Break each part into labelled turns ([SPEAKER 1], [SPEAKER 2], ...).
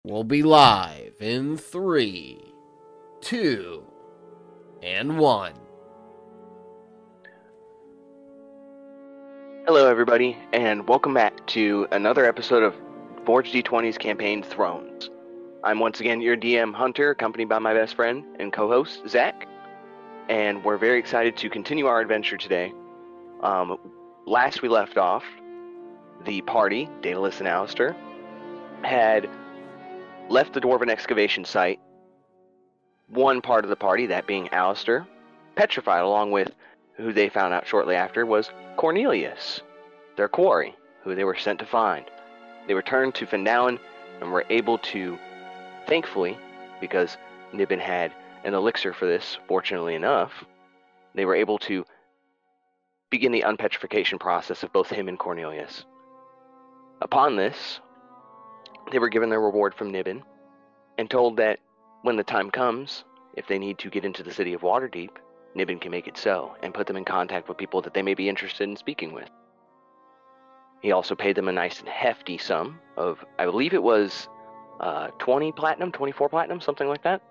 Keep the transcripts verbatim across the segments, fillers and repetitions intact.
[SPEAKER 1] will be live in three, two, and one.
[SPEAKER 2] Hello, everybody, and welcome back to another episode of Forge D twenty's campaign Thrones. I'm once again your D M Hunter, accompanied by my best friend and co-host Zach, and we're very excited to continue our adventure today. Um, last we left off, the party, Daedalus and Alistair, had left the Dwarven excavation site. One part of the party, that being Alistair, petrified, along with who they found out shortly after was Cornelius, their quarry, who they were sent to find. They returned to Findalen and were able to, thankfully, because Niben had an elixir for this, fortunately enough, they were able to begin the unpetrification process of both him and Cornelius. Upon this, they were given their reward from Niben and told that when the time comes, if they need to get into the city of Waterdeep, Niben can make it so and put them in contact with people that they may be interested in speaking with. He also paid them a nice and hefty sum of, I believe it was uh, twenty platinum, twenty-four platinum, something like that.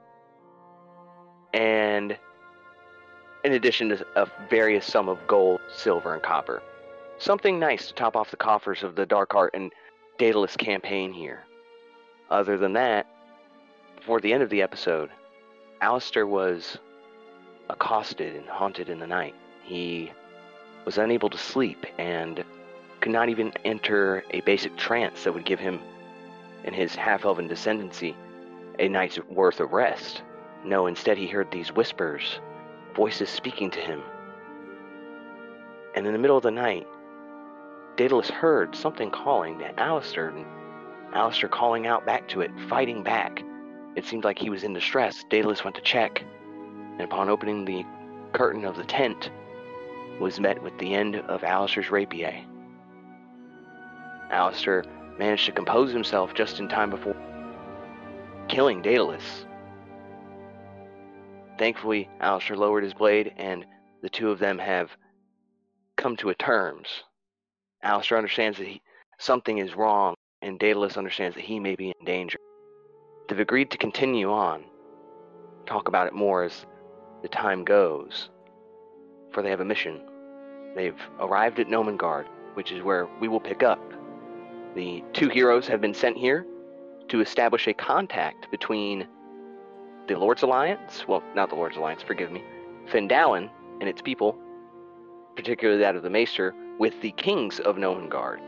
[SPEAKER 2] And in addition to a various sum of gold, silver, and copper. Something nice to top off the coffers of the Darkheart and Daedalus campaign here. Other than that, before the end of the episode, Alistair was accosted and haunted in the night. He was unable to sleep and could not even enter a basic trance that would give him and his half-elven descendancy a night's worth of rest. No, instead he heard these whispers, voices speaking to him. And in the middle of the night, Daedalus heard something calling to Alistair, and Alistair calling out back to it, fighting back. It seemed like he was in distress. Daedalus went to check, and upon opening the curtain of the tent, was met with the end of Alistair's rapier. Alistair managed to compose himself just in time before killing Daedalus. Thankfully, Alistair lowered his blade, and the two of them have come to a terms. Alistair understands that he, something is wrong, and Daedalus understands that he may be in danger. They've agreed to continue on, talk about it more as the time goes, for they have a mission. They've arrived at Nomengard, which is where we will pick up. The two heroes have been sent here to establish a contact between the Lord's Alliance, well, not the Lord's Alliance, forgive me, Findalen and its people, particularly that of the Maester, with the kings of Nomengard.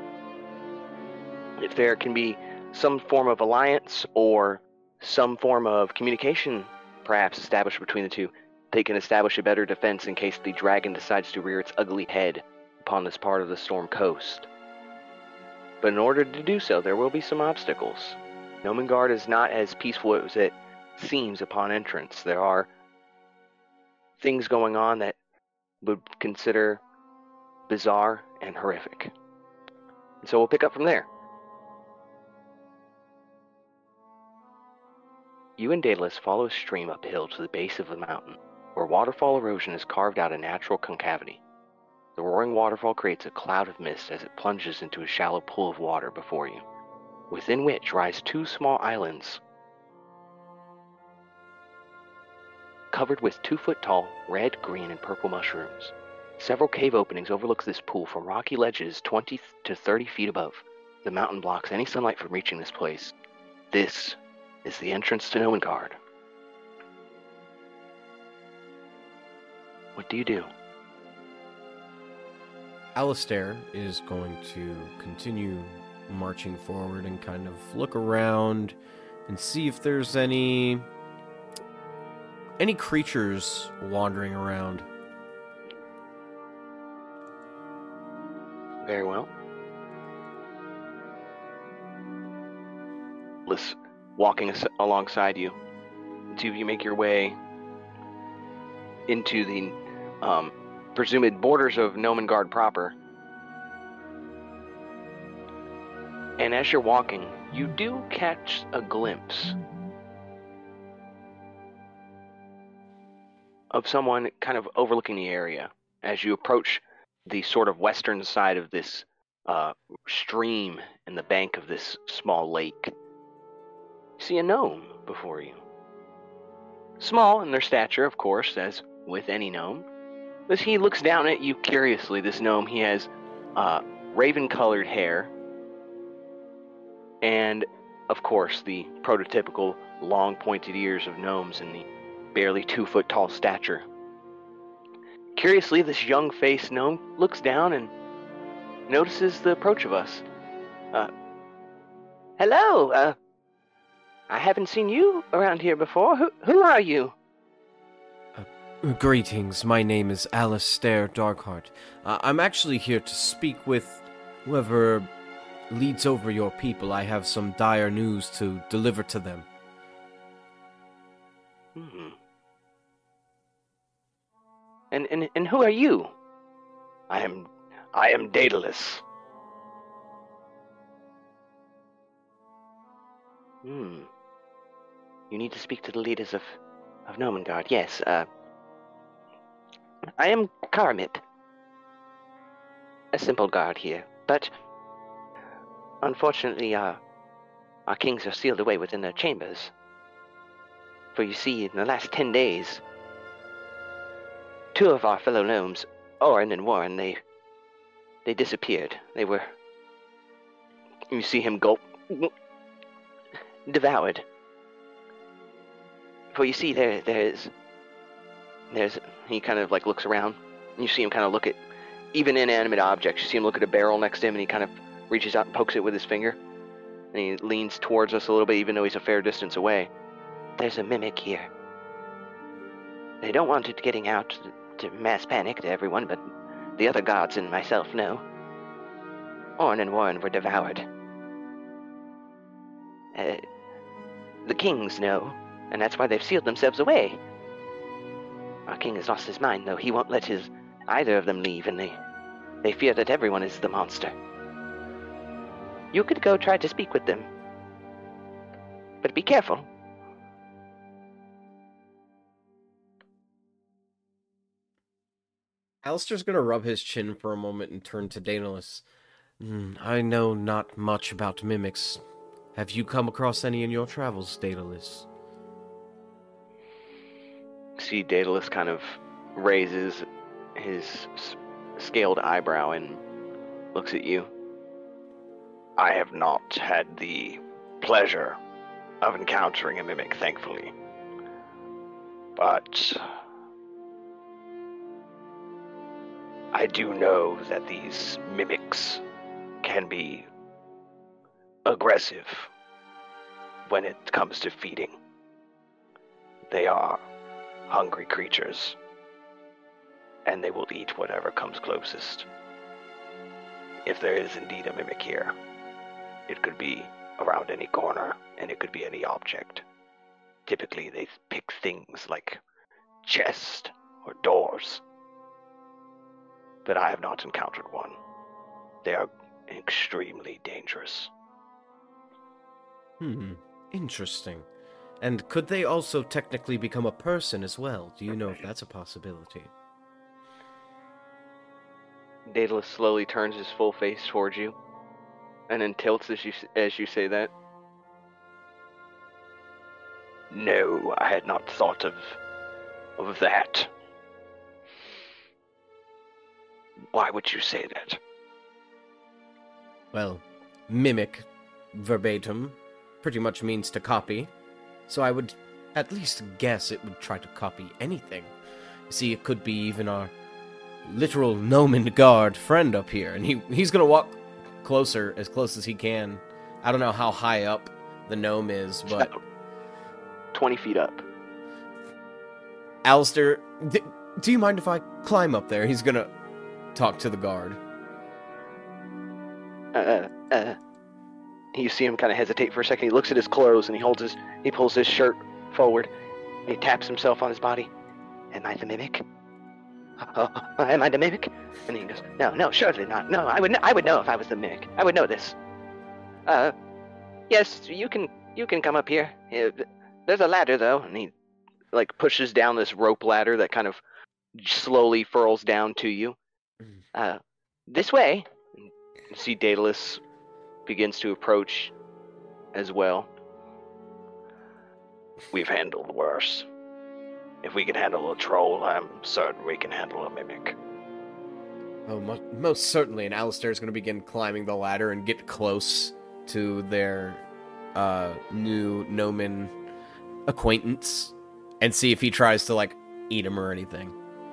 [SPEAKER 2] If there can be some form of alliance or some form of communication perhaps established between the two, they can establish a better defense in case the dragon decides to rear its ugly head upon this part of the Storm Coast. But in order to do so, there will be some obstacles. Nomengard is not as peaceful as it seems upon entrance. There are things going on that would consider bizarre and horrific. And so we'll pick up from there. You and Daedalus follow a stream uphill to the base of the mountain, where waterfall erosion has carved out a natural concavity. The roaring waterfall creates a cloud of mist as it plunges into a shallow pool of water before you, within which rise two small islands covered with two-foot-tall red, green, and purple mushrooms. Several cave openings overlook this pool from rocky ledges twenty to thirty feet above. The mountain blocks any sunlight from reaching this place. This is the entrance to Nomengard. What do you do?
[SPEAKER 1] Alistair is going to continue marching forward and kind of look around and see if there's any any creatures wandering around.
[SPEAKER 2] Very well. Liz, walking as- alongside you, the two of you make your way into the um, presumed borders of Nomengard proper. And as you're walking, you do catch a glimpse of someone kind of overlooking the area as you approach the sort of western side of this uh, stream in the bank of this small lake. see a gnome before you. Small in their stature, of course, as with any gnome. As he looks down at you curiously, this gnome, he has uh, raven-colored hair, and, of course, the prototypical long pointed ears of gnomes and the barely two-foot-tall stature. Curiously, this young-faced gnome looks down and notices the approach of us. Uh, hello, uh, I haven't seen you around here before. Who, who are you?
[SPEAKER 1] Uh, greetings, my name is Alistair Darkheart. Uh, I'm actually here to speak with whoever leads over your people. I have some dire news to deliver to them.
[SPEAKER 2] Hmm. And, and and who are you? I am I am Daedalus. Hmm. You need to speak to the leaders of of Nomengard. Yes. Uh. I am Karamip, a simple guard here, but unfortunately, uh, our kings are sealed away within their chambers. For you see, in the last ten days, two of our fellow gnomes, Orin and Warren, they they disappeared. They were, you see him gulp, devoured. For you see, there there's there's he kind of like looks around. And you see him kind of look at even inanimate objects. You see him look at a barrel next to him, and he kind of reaches out and pokes it with his finger. And he leans towards us a little bit, even though he's a fair distance away. There's a mimic here. They don't want it getting out to mass panic to everyone, but the other gods and myself know. Orn and Warren were devoured. Uh, the kings know, and that's why they've sealed themselves away. Our king has lost his mind, though. He won't let his either of them leave, and they, they fear that everyone is the monster. You could go try to speak with them, but be careful.
[SPEAKER 1] Alistair's gonna rub his chin for a moment and turn to Daedalus. Mm, I know not much about mimics. Have you come across any in your travels, Daedalus?
[SPEAKER 2] See, Daedalus kind of raises his scaled eyebrow and looks at you. I have not had the pleasure of encountering a mimic, thankfully. But I do know that these mimics can be aggressive when it comes to feeding. They are hungry creatures, and they will eat whatever comes closest. If there is indeed a mimic here, it could be around any corner, and it could be any object. Typically, they pick things like chests or doors. But I have not encountered one. They are extremely dangerous.
[SPEAKER 1] Hmm, interesting. And could they also technically become a person as well? Do you know if that's a possibility?
[SPEAKER 2] Daedalus slowly turns his full face towards you, and then tilts as you as you say that. No, I had not thought of of that. Why would you say that?
[SPEAKER 1] Well, mimic, verbatim, pretty much means to copy. So I would at least guess it would try to copy anything. See, it could be even our literal Nomengard friend up here, and he he's gonna walk closer, as close as he can. I don't know how high up the gnome is, but
[SPEAKER 2] twenty feet up.
[SPEAKER 1] Alistair, d- do you mind if I climb up there? He's gonna talk to the guard.
[SPEAKER 2] Uh, uh. You see him kind of hesitate for a second. He looks at his clothes and he holds his, he pulls his shirt forward. He taps himself on his body. Am I the mimic? Oh, am I the mimic? And he goes, no, no, surely not. No, I would, I would know if I was the mimic. I would know this. Uh, yes, you can, you can come up here. There's a ladder though, and he, like, pushes down this rope ladder that kind of slowly furls down to you. Uh, this way. You see Daedalus begins to approach as well. we've handled worse. If we can handle a troll, I'm certain we can handle a mimic.
[SPEAKER 1] Oh, mo- most certainly. And Alistair's going to begin climbing the ladder and get close to their uh, new Gnomon acquaintance and see if he tries to, like, eat him or anything.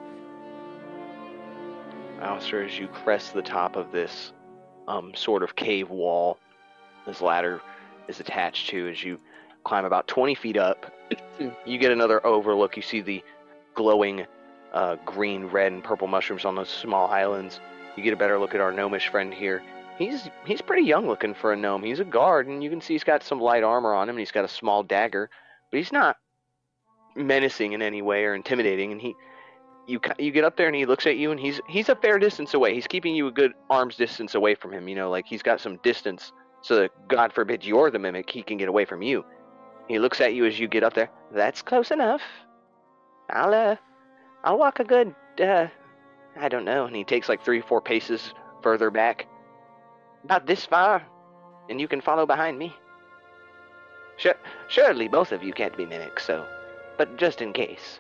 [SPEAKER 2] Alistair, as you crest the top of this um, sort of cave wall this ladder is attached to, as you climb about twenty feet up, you get another overlook. You see the glowing uh, green, red, and purple mushrooms on those small islands. You get a better look at our gnomish friend here. He's he's pretty young looking for a gnome. He's a guard, and you can see he's got some light armor on him, and he's got a small dagger, but he's not menacing in any way or intimidating. And he, you you get up there, and he looks at you, and he's he's a fair distance away. He's keeping you a good arm's distance away from him. You know, like he's got some distance, so that God forbid you're the mimic, he can get away from you. He looks at you as you get up there. That's close enough. I'll uh, I'll walk a good uh, I don't know. And he takes like three, four paces further back, about this far, and you can follow behind me. Sure, surely both of you can't be mimics, so, but just in case.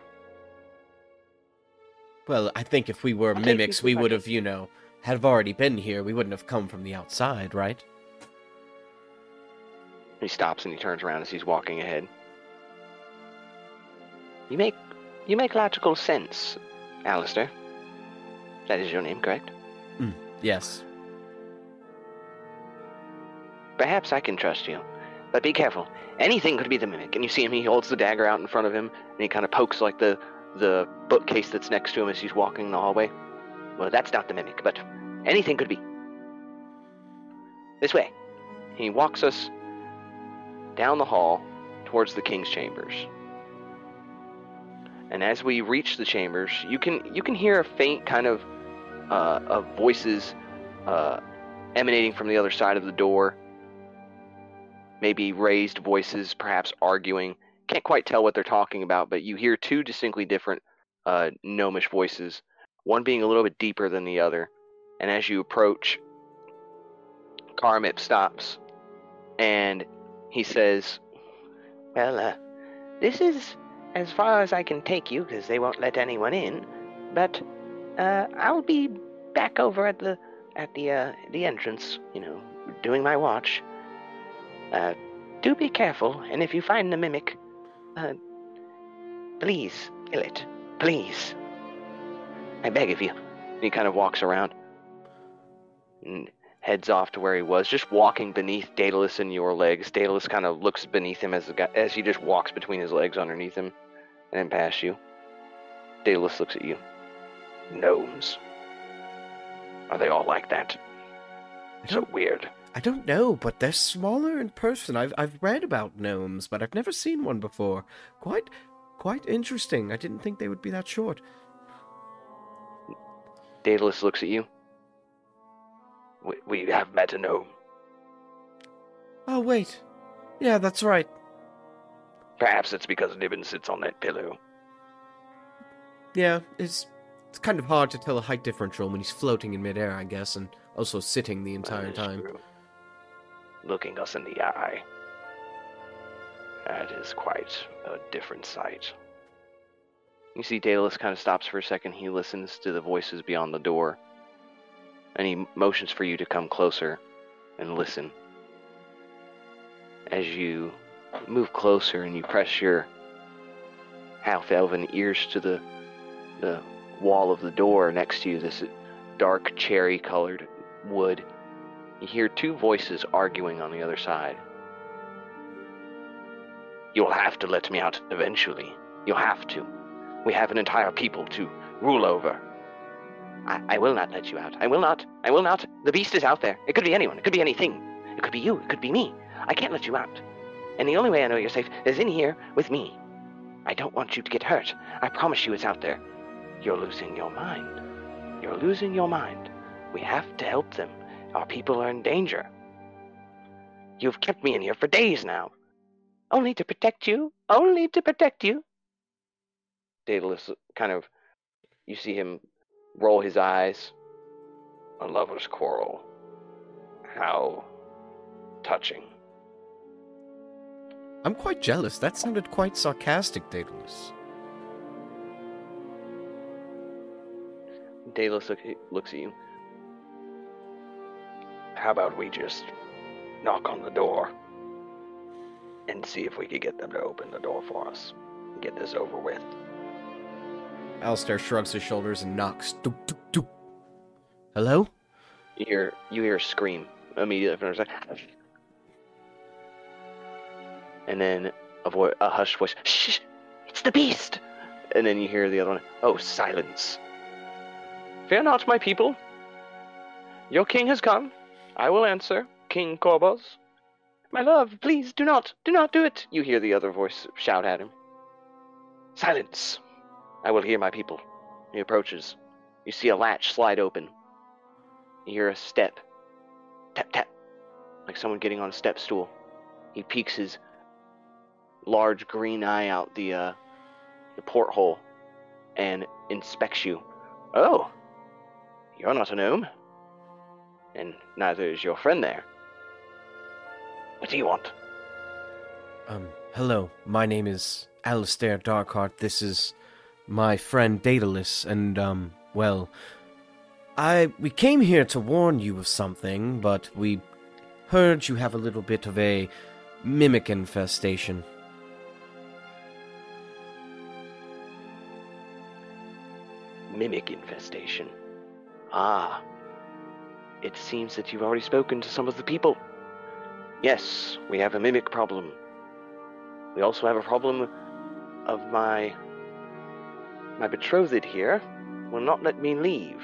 [SPEAKER 1] Well, I think if we were
[SPEAKER 2] I'll take
[SPEAKER 1] mimics,
[SPEAKER 2] you
[SPEAKER 1] we
[SPEAKER 2] for
[SPEAKER 1] would
[SPEAKER 2] my-
[SPEAKER 1] have, you know, have already been here. We wouldn't have come from the outside, right?
[SPEAKER 2] He stops and he turns around as he's walking ahead. You make you make logical sense, Alistair. That is your name, correct?
[SPEAKER 1] Yes.
[SPEAKER 2] Perhaps I can trust you, but be careful. Anything could be the mimic. And you see him, he holds the dagger out in front of him, and he kind of pokes like the, the bookcase that's next to him as he's walking the hallway. Well, that's not the mimic, but anything could be. This way. He walks us down the hall towards the king's chambers. And as we reach the chambers, you can you can hear a faint kind of uh, of voices uh, emanating from the other side of the door. Maybe raised voices, perhaps arguing. Can't quite tell what they're talking about, but you hear two distinctly different uh, gnomish voices, one being a little bit deeper than the other. And as you approach, Karamip stops, and he says, Well, uh, this is as far as I can take you, because they won't let anyone in, but uh, I'll be back over at the at the uh, the entrance, you know, doing my watch. Uh, do be careful, and if you find the mimic, uh, please kill it. Please. I beg of you. And he kind of walks around and heads off to where he was, just walking beneath Daedalus and your legs. Daedalus kind of looks beneath him as the guy, as he just walks between his legs underneath him and then past you. Daedalus looks at you. Gnomes. Are they all like that? So weird.
[SPEAKER 1] I don't know, but they're smaller in person. I've I've read about gnomes, but I've never seen one before. Quite quite interesting. I didn't think they would be that short.
[SPEAKER 2] Daedalus looks at you. We, we have met a gnome.
[SPEAKER 1] Oh, wait. Yeah, that's right.
[SPEAKER 2] Perhaps it's because Nibbin sits on that pillow.
[SPEAKER 1] Yeah, it's it's kind of hard to tell a height differential when he's floating in midair, I guess, and also sitting the entire
[SPEAKER 2] That is
[SPEAKER 1] time.
[SPEAKER 2] true. Looking us in the eye. That is quite a different sight. You see Daedalus kind of stops for a second. He listens to the voices beyond the door. And he motions for you to come closer and listen. As you move closer and you press your half-elven ears to the, the wall of the door next to you, this dark cherry-colored wood, you hear two voices arguing on the other side. You'll have to let me out eventually. You'll have to. We have an entire people to rule over. I, I will not let you out. I will not. I will not. The beast is out there. It could be anyone. It could be anything. It could be you. It could be me. I can't let you out. And the only way I know you're safe is in here with me. I don't want you to get hurt. I promise you it's out there. You're losing your mind. You're losing your mind. We have to help them. Our people are in danger. You've kept me in here for days now. Only to protect you. Only to protect you. Daedalus kind of, you see him roll his eyes. A lover's quarrel. How touching.
[SPEAKER 1] I'm quite jealous. That sounded quite sarcastic, Daedalus.
[SPEAKER 2] Daedalus look, looks at you. How about we just knock on the door and see if we could get them to open the door for us and get this over with?
[SPEAKER 1] Alistair shrugs his shoulders and knocks. Doop, doop, doop. Hello?
[SPEAKER 2] You hear you hear a scream immediately from the side. And then a voice, a hushed voice. Shh! It's the beast! And then you hear the other one. Oh, silence! Fear not, my people. Your king has come. I will answer, King Korbos. My love, please do not, do not do it. You hear the other voice shout at him. Silence! I will hear my people. He approaches. You see a latch slide open. You hear a step. Tap, tap. Like someone getting on a step stool. He peeks his large green eye out the, uh, the porthole and inspects you. Oh, you're not a gnome. And neither is your friend there. What do you want?
[SPEAKER 1] Um, hello. My name is Alistair Darkheart. This is my friend Daedalus, and, um, well, I, we came here to warn you of something, but we heard you have a little bit of a mimic infestation.
[SPEAKER 2] Mimic infestation. Ah. It seems that you've already spoken to some of the people. Yes, we have a mimic problem. We also have a problem of my... My betrothed here will not let me leave.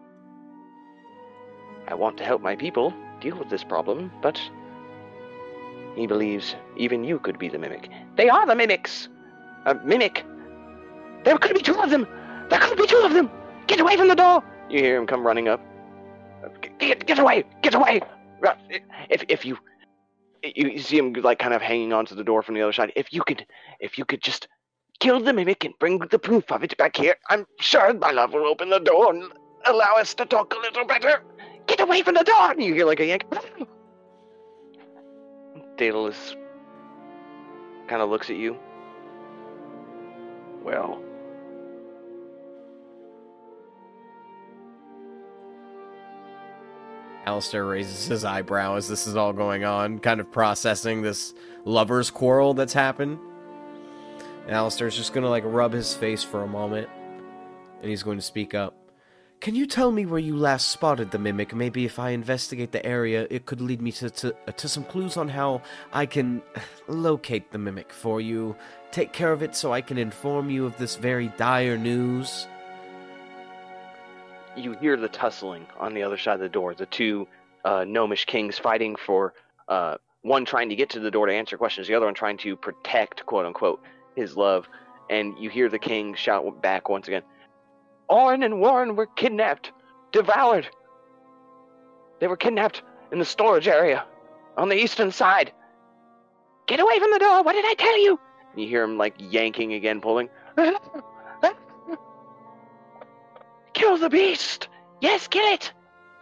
[SPEAKER 2] I want to help my people deal with this problem, but he believes even you could be the mimic. They are the mimics! A mimic! There could be two of them! There could be two of them! Get away from the door! You hear him come running up. Get, get away! Get away! If if you you see him like kind of hanging onto the door from the other side. If you could if you could just kill the mimic and bring the proof of it back here, I'm sure my love will open the door and allow us to talk a little better. Get away from the door! And you hear like a yank. Daedalus kind of looks at you. Well.
[SPEAKER 1] Alistair raises his eyebrow as this is all going on, kind of processing this lover's quarrel that's happened. And Alistair's just gonna, like, rub his face for a moment, and he's going to speak up. Can you tell me where you last spotted the mimic? Maybe if I investigate the area, it could lead me to, to, to some clues on how I can locate the mimic for you, take care of it so I can inform you of this very dire news.
[SPEAKER 2] You hear the tussling on the other side of the door. The two uh, gnomish kings fighting for, uh, one trying to get to the door to answer questions, the other one trying to protect, quote-unquote, his love. And you hear the king shout back once again, Orin and Warren were kidnapped, devoured. They were kidnapped in the storage area on the eastern side. Get away from the door! What did I tell you? And you hear him, like, yanking again, pulling. Kill the beast! Yes, kill it!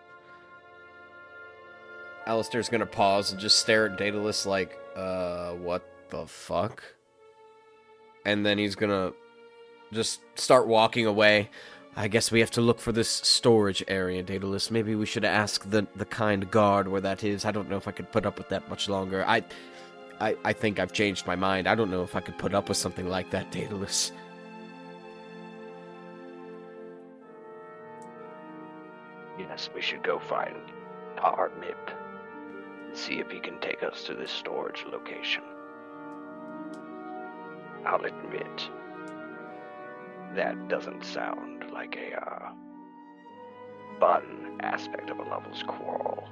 [SPEAKER 1] Alistair's gonna pause and just stare at Daedalus like, uh, what the fuck? And then he's gonna just start walking away. I guess we have to look for this storage area, Daedalus. Maybe we should ask the, the kind guard where that is. I don't know if I could put up with that much longer. I, I, I think I've changed my mind. I don't know if I could put up with something like that, Daedalus.
[SPEAKER 2] Yes, we should go find Tar Mip. See if he can take us to this storage location. I'll admit, that doesn't sound like a, uh, fun aspect of a lover's quarrel.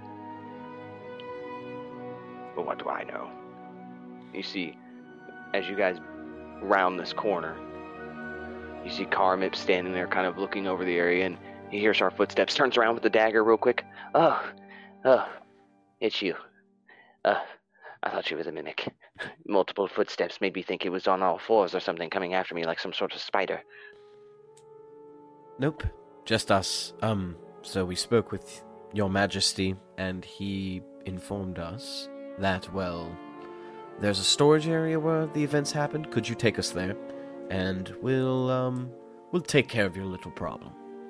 [SPEAKER 2] But what do I know? You see, as you guys round this corner, you see Karamip standing there kind of looking over the area, and he hears our footsteps, turns around with the dagger real quick. Oh, oh, it's you. Uh, I thought you were the mimic. Multiple footsteps made me think it was on all fours or something, coming after me like some sort of spider.
[SPEAKER 1] Nope, just us. Um, so we spoke with your majesty, and he informed us that, well, there's a storage area where the events happened. Could you take us there? And we'll, um, we'll take care of your little problem.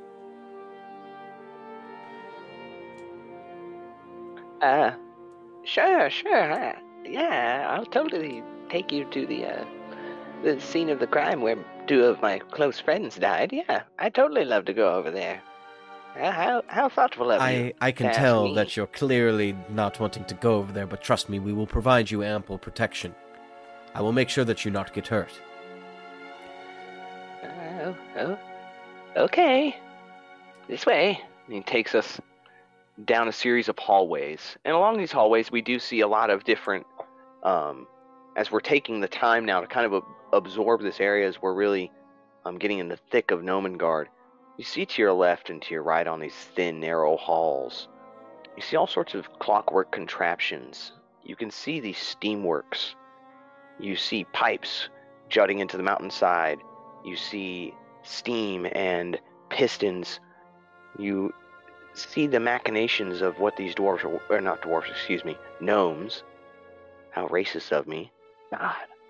[SPEAKER 3] Uh, sure, sure. Uh, yeah, I'll totally take you to the, uh, the scene of the crime where two of my close friends died. Yeah, I'd totally love to go over there. Uh, how, how thoughtful of you.
[SPEAKER 1] I, I can
[SPEAKER 3] to ask
[SPEAKER 1] tell
[SPEAKER 3] me.
[SPEAKER 1] that you're clearly not wanting to go over there, but trust me, we will provide you ample protection. I will make sure that you not get hurt.
[SPEAKER 3] Uh, oh, oh, okay. This way.
[SPEAKER 2] And he takes us down a series of hallways. And along these hallways, we do see a lot of different, um, as we're taking the time now to kind of a- absorb this area as we're really um, getting in the thick of Nomengard. You see to your left and to your right on these thin, narrow halls, you see all sorts of clockwork contraptions. You can see these steamworks. You see pipes jutting into the mountainside. You see steam and pistons. You see the machinations of what these dwarves are, or not dwarves, excuse me, gnomes. How racist of me. God.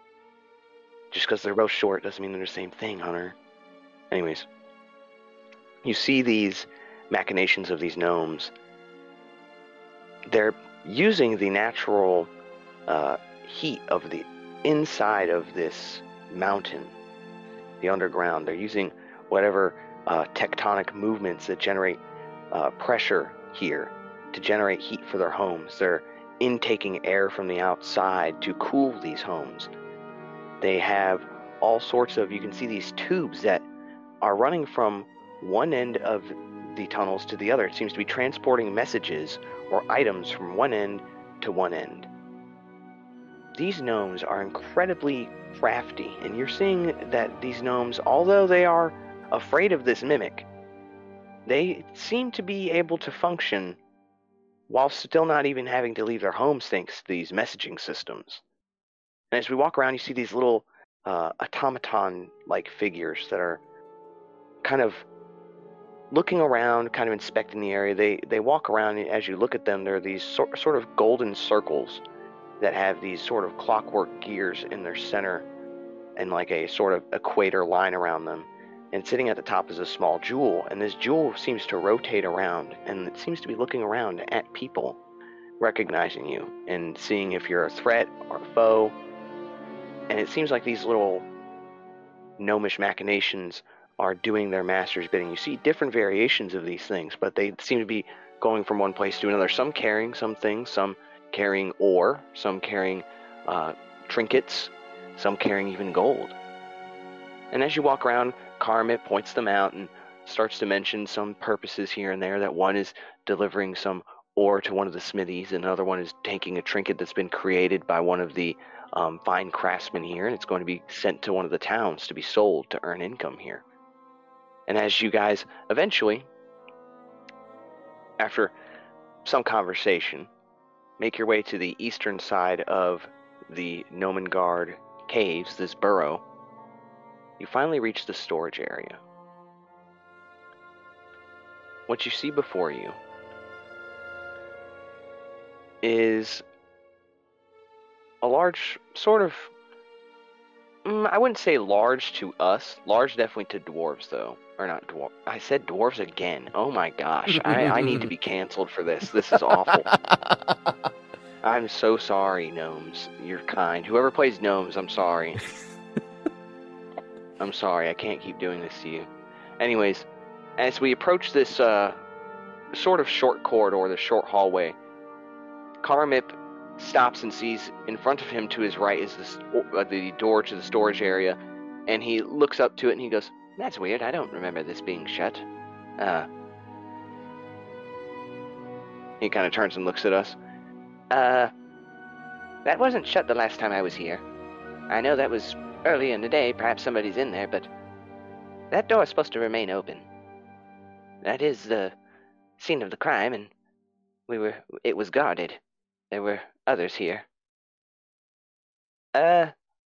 [SPEAKER 2] Just because they're both short doesn't mean they're the same thing, Hunter. Anyways. You see these machinations of these gnomes. They're using the natural uh, heat of the inside of this mountain, the underground. They're using whatever uh, tectonic movements that generate uh, pressure here to generate heat for their homes. They're intaking air from the outside to cool these homes. They have all sorts of, you can see these tubes that are running from one end of the tunnels to the other. It seems to be transporting messages or items from one end to one end. These gnomes are incredibly crafty, and you're seeing that these gnomes, although they are afraid of this mimic, they seem to be able to function while still not even having to leave their homes thanks to these messaging systems. And as we walk around, you see these little uh, automaton-like figures that are kind of looking around, kind of inspecting the area. They they walk around, and as you look at them, there are these sort, sort of golden circles that have these sort of clockwork gears in their center and like a sort of equator line around them. And sitting at the top is a small jewel, and this jewel seems to rotate around, and it seems to be looking around at people, recognizing you and seeing if you're a threat or a foe. And it seems like these little gnomish machinations are doing their master's bidding. You see different variations of these things, but they seem to be going from one place to another. Some carrying some things, some carrying ore, some carrying uh, trinkets, some carrying even gold. And as you walk around, Karamit points them out and starts to mention some purposes here and there, that one is delivering some ore to one of the smithies, and another one is taking a trinket that's been created by one of the um, fine craftsmen here, and it's going to be sent to one of the towns to be sold to earn income here. And as you guys eventually, after some conversation, make your way to the eastern side of the Nomengard caves, this burrow, you finally reach the storage area. What you see before you is a large, sort of, mm, I wouldn't say large to us, large definitely to dwarves though. Or not dwarf. I said dwarves again. Oh my gosh. I, I need to be canceled for this. This is awful. I'm so sorry, gnomes. You're kind. Whoever plays gnomes, I'm sorry. I'm sorry. I can't keep doing this to you. Anyways, as we approach this uh, sort of short corridor, this short hallway, Karamip stops and sees in front of him to his right is this, uh, the door to the storage area, and he looks up to it and he goes, "That's weird. I don't remember this being shut." Uh, he kind of turns and looks at us. Uh, that wasn't shut the last time I was here. I know that was early in the day. Perhaps somebody's in there, but that door is supposed to remain open. That is the scene of the crime, and we were. It was guarded. There were others here. Uh,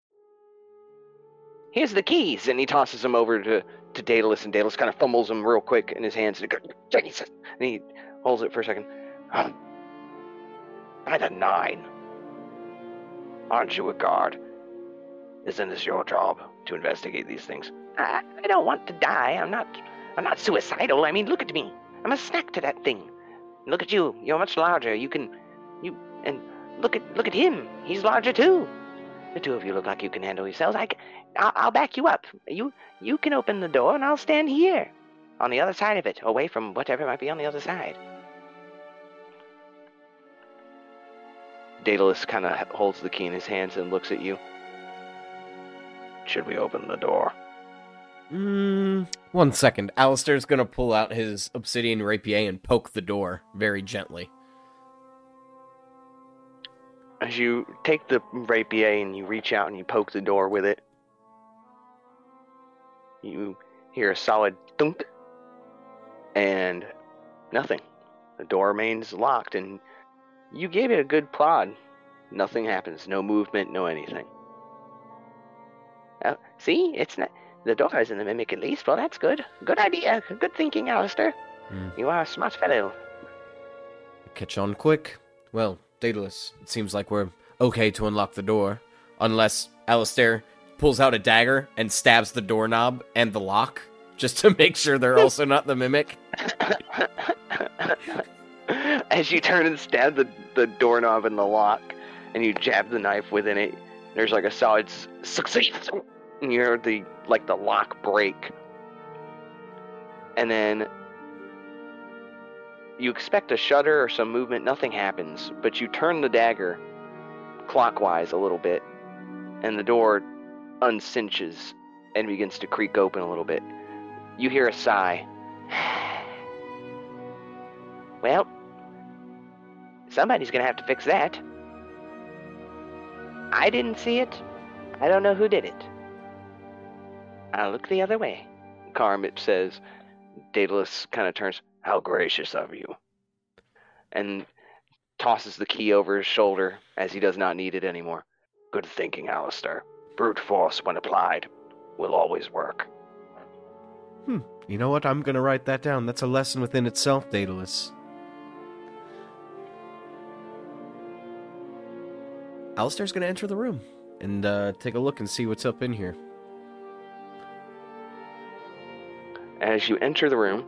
[SPEAKER 2] here's the keys, and he tosses them over to, to Daedalus, and Daedalus kind of fumbles them real quick in his hands, and he goes, "Jesus," and he holds it for a second. Um, I had a nine. Aren't you a guard? Isn't this your job to investigate these things?
[SPEAKER 3] I, I don't want to die. I'm not I'm not suicidal. I mean, look at me. I'm a snack to that thing. Look at you. You're much larger. You can you and look at look at him. He's larger too. The two of you look like you can handle yourselves. I, I'll, I'll back you up. You you can open the door, and I'll stand here, on the other side of it, away from whatever might be on the other side.
[SPEAKER 2] Daedalus kind of holds the key in his hands and looks at you. Should we open the door?
[SPEAKER 1] Mm, one second. Alistair's gonna pull out his obsidian rapier and poke the door very gently.
[SPEAKER 2] As you take the rapier and you reach out and you poke the door with it, you hear a solid thunk, and nothing. The door remains locked, and you gave it a good prod. Nothing happens. No movement, no anything.
[SPEAKER 3] Uh, see? It's not... The door isn't a mimic, at least. Well, that's good. Good idea. Good thinking, Alistair.
[SPEAKER 1] Mm.
[SPEAKER 3] You are a smart fellow.
[SPEAKER 1] Catch on quick. Well, Daedalus, it seems like we're okay to unlock the door. Unless Alistair pulls out a dagger and stabs the doorknob and the lock, just to make sure they're also not the mimic.
[SPEAKER 2] As you turn and stab the, the doorknob and the lock, and you jab the knife within it, there's like a solid succeed, and you hear the like the lock break, and then you expect a shudder or some movement. Nothing happens, but you turn the dagger clockwise a little bit, and the door uncinches and begins to creak open a little bit. You hear a sigh.
[SPEAKER 3] Well, somebody's gonna have to fix that. I didn't see it. I don't know who did it. I'll look the other way.
[SPEAKER 2] Karamit says. Daedalus kind of turns. How gracious of you. And tosses the key over his shoulder as he does not need it anymore. Good thinking, Alistair. Brute force, when applied, will always work.
[SPEAKER 1] Hmm. You know what? I'm gonna write that down. That's a lesson within itself, Daedalus. Alistair's gonna enter the room and uh, take a look and see what's up in here.
[SPEAKER 2] As you enter the room,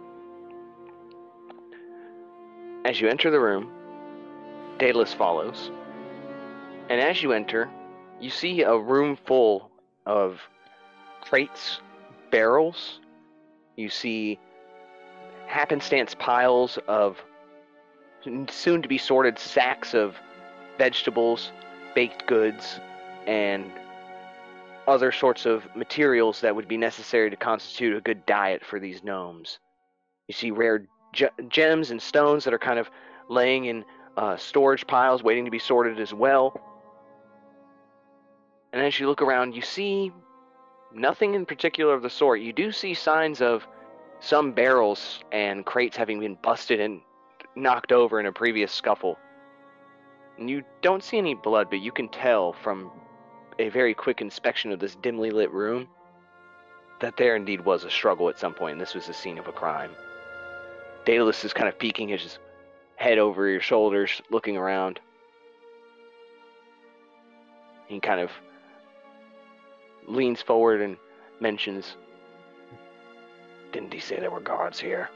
[SPEAKER 2] as you enter the room, Daedalus follows. And as you enter, you see a room full of crates, barrels. You see happenstance piles of soon-to-be sorted sacks of vegetables, baked goods, and other sorts of materials that would be necessary to constitute a good diet for these gnomes. You see rare ge- gems and stones that are kind of laying in uh, storage piles waiting to be sorted as well. And as you look around, you see nothing in particular of the sort. You do see signs of some barrels and crates having been busted and knocked over in a previous scuffle. And you don't see any blood, but you can tell from a very quick inspection of this dimly lit room that there indeed was a struggle at some point, and this was the scene of a crime. Daedalus is kind of peeking his head over your shoulders, looking around. He kind of leans forward and mentions, "Didn't he say there were guards here?"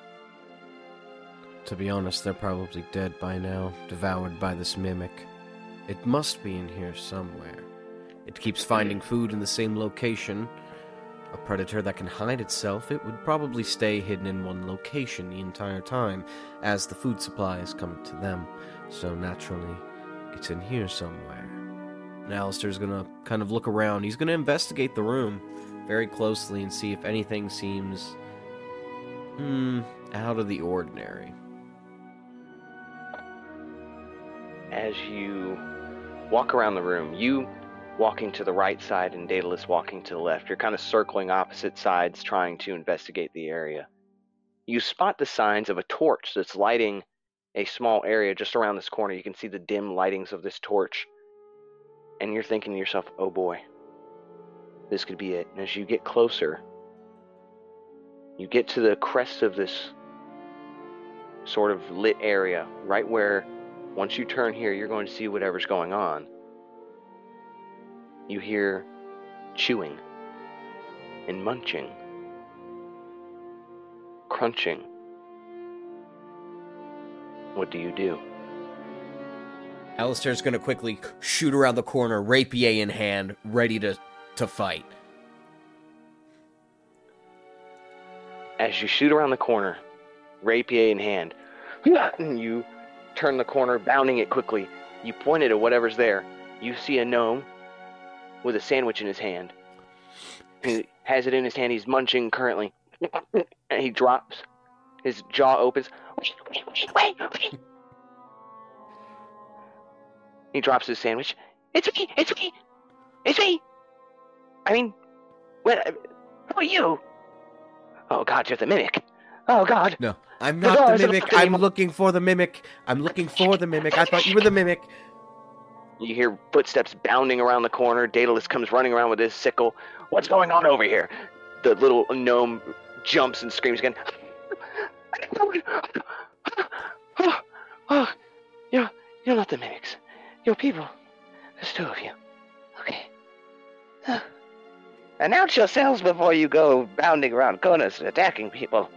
[SPEAKER 1] To be honest, they're probably dead by now, devoured by this mimic. It must be in here somewhere. It keeps finding food in the same location. A predator that can hide itself, it would probably stay hidden in one location the entire time, as the food supply is coming to them. So naturally, it's in here somewhere. And Alistair's gonna kind of look around. He's gonna investigate the room very closely and see if anything seems, hmm, out of the ordinary.
[SPEAKER 2] As you walk around the room, you walking to the right side and Daedalus walking to the left, you're kind of circling opposite sides trying to investigate the area. You spot the signs of a torch that's lighting a small area just around this corner. You can see the dim lightings of this torch. And you're thinking to yourself, oh boy, this could be it. And as you get closer, you get to the crest of this sort of lit area, right where once you turn here, you're going to see whatever's going on. you hear chewing and munching, crunching. What do you do?
[SPEAKER 1] Alistair's gonna quickly shoot around the corner, rapier in hand, ready to, to fight.
[SPEAKER 2] As you shoot around the corner, rapier in hand, and you turn the corner, bounding it quickly. You point it at whatever's there. You see a gnome with a sandwich in his hand. He has it in his hand. He's munching currently. And he drops. His jaw opens. Wait, wait, wait, wait. He drops his sandwich. It's me! It's me! It's me! I mean, what? Who are you? Oh God, you're the mimic. Oh God.
[SPEAKER 1] No, I'm not the mimic. I'm looking for the mimic. I'm looking for the mimic. I thought you were the mimic.
[SPEAKER 2] You hear footsteps bounding around the corner. Daedalus comes running around with his sickle. What's going on over here? The little gnome jumps and screams again. Oh, oh, you're, you're not the mimics. You're people. There's two of you. Okay. Huh. Announce yourselves before you go bounding around corners and attacking people.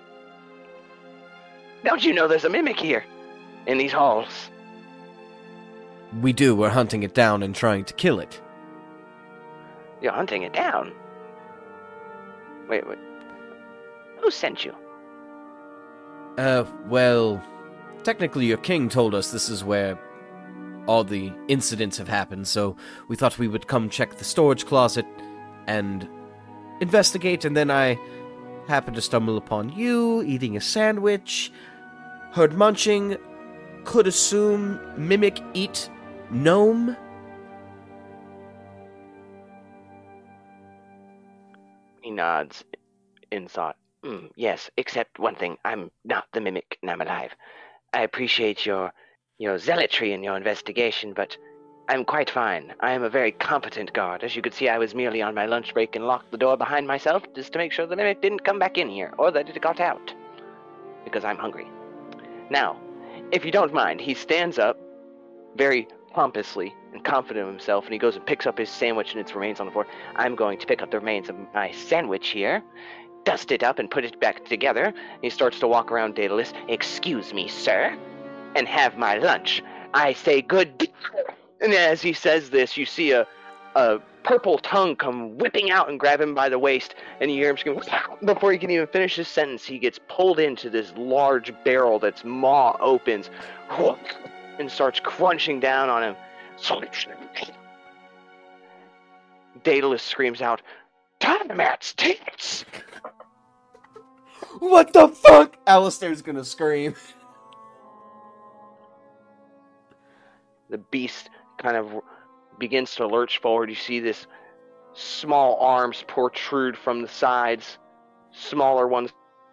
[SPEAKER 2] Don't you know there's a mimic here? In these halls?
[SPEAKER 1] We do. We're hunting it down and trying to kill it.
[SPEAKER 2] You're hunting it down? Wait, wait. Who sent you?
[SPEAKER 1] Uh, well, technically your king told us this is where all the incidents have happened, so we thought we would come check the storage closet and investigate, and then I happened to stumble upon you eating a sandwich, heard munching, could assume mimic eat gnome.
[SPEAKER 2] He nods in thought. Mm, yes, except one thing. I'm not the mimic, and I'm alive. I appreciate your your zealotry in your investigation, but I'm quite fine. I am a very competent guard. As you could see, I was merely on my lunch break and locked the door behind myself just to make sure the mimic didn't come back in here, or that it got out. Because I'm hungry. Now, if you don't mind, he stands up very pompously and confident of himself, and he goes and picks up his sandwich and its remains on the floor. I'm going to pick up the remains of my sandwich here, dust it up and put it back together. He starts to walk around Daedalus. Excuse me, sir, and have my lunch. I say good. And as he says this, you see a, a purple tongue come whipping out and grab him by the waist, and you hear him scream. Before he can even finish his sentence, he gets pulled into this large barrel that's maw opens and starts crunching down on him. Daedalus screams out, "Tiamat's tits!"
[SPEAKER 1] What the fuck? Alistair's gonna scream.
[SPEAKER 2] The beast kind of begins to lurch forward. You see this small arms protrude from the sides, smaller ones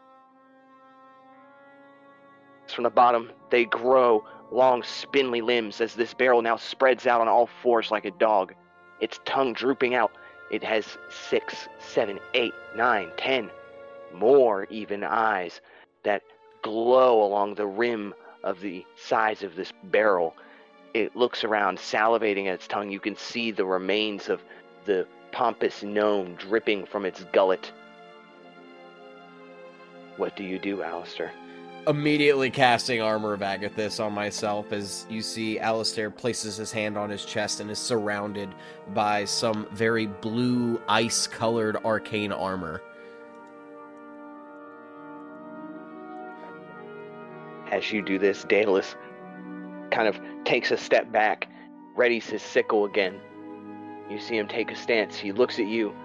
[SPEAKER 2] from the bottom. They grow long, spindly limbs as this barrel now spreads out on all fours like a dog, its tongue drooping out. It has six, seven, eight, nine, ten, more even eyes that glow along the rim of the sides of this barrel. It looks around, salivating at its tongue. You can see the remains of the pompous gnome dripping from its gullet. What do you do, Alistair?
[SPEAKER 1] Immediately casting Armor of Agathis on myself as you see Alistair places his hand on his chest and is surrounded by some very blue, ice-colored arcane armor.
[SPEAKER 2] As you do this, Daedalus kind of takes a step back, readies his sickle again. You see him take a stance. He looks at you.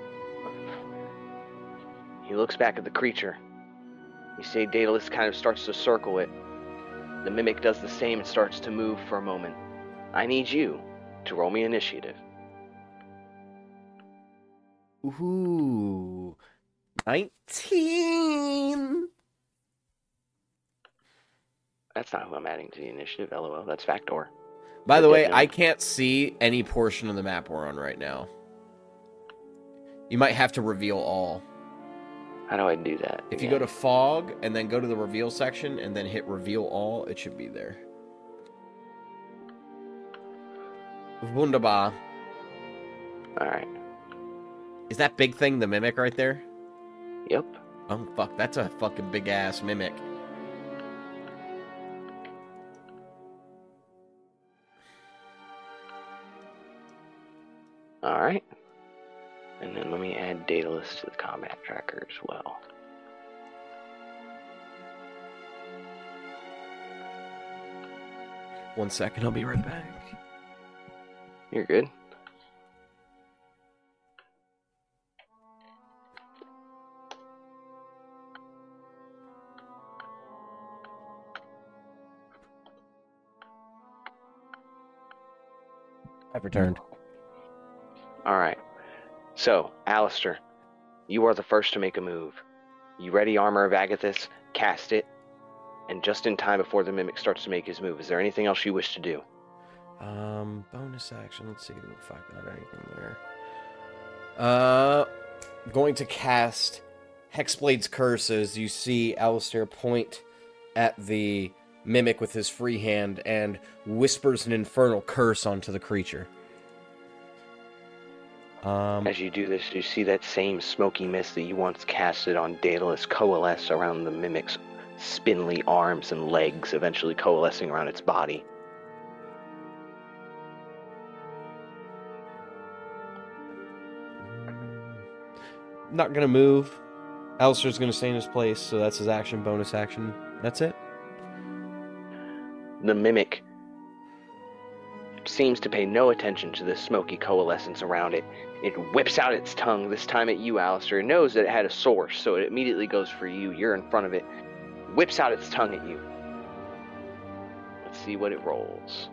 [SPEAKER 2] He looks back at the creature. You see Daedalus kind of starts to circle it. The mimic does the same and starts to move for a moment. I need you to roll me initiative.
[SPEAKER 1] Ooh. nineteen!
[SPEAKER 2] That's not who I'm adding to the initiative, lol. That's Factor.
[SPEAKER 1] By the way, I can't see any portion of the map we're on right now. You might have to reveal all.
[SPEAKER 2] How do I do that?
[SPEAKER 1] If you go to Fog, and then go to the Reveal section, and then hit Reveal All, it should be there. Wunderbar.
[SPEAKER 2] Alright.
[SPEAKER 1] Is that big thing the mimic right there?
[SPEAKER 2] Yep.
[SPEAKER 1] Oh, fuck. That's a fucking big-ass mimic.
[SPEAKER 2] Alright. And then let me add Daedalus to the combat tracker as well.
[SPEAKER 1] One second, I'll be right back.
[SPEAKER 2] You're good.
[SPEAKER 1] I've returned.
[SPEAKER 2] Alright. So, Alistair, you are the first to make a move. You ready, Armor of Agathis? Cast it. And just in time before the Mimic starts to make his move, is there anything else you wish to do?
[SPEAKER 1] Um, bonus action. Let's see if I got anything there. Uh, going to cast Hexblade's Curse as you see Alistair point at the Mimic with his free hand and whispers an infernal curse onto the creature. Um,
[SPEAKER 2] As you do this, you see that same smoky mist that you once casted on Daedalus coalesce around the Mimic's spindly arms and legs, eventually coalescing around its body.
[SPEAKER 1] not gonna move. Alistair's gonna stay in his place, so that's his action, bonus action. That's it.
[SPEAKER 2] The Mimic seems to pay no attention to the smoky coalescence around it. It whips out its tongue, this time at you, Alistair. It knows that it had a source, so it immediately goes for you. You're in front of it. Whips out its tongue at you. Let's see what it rolls.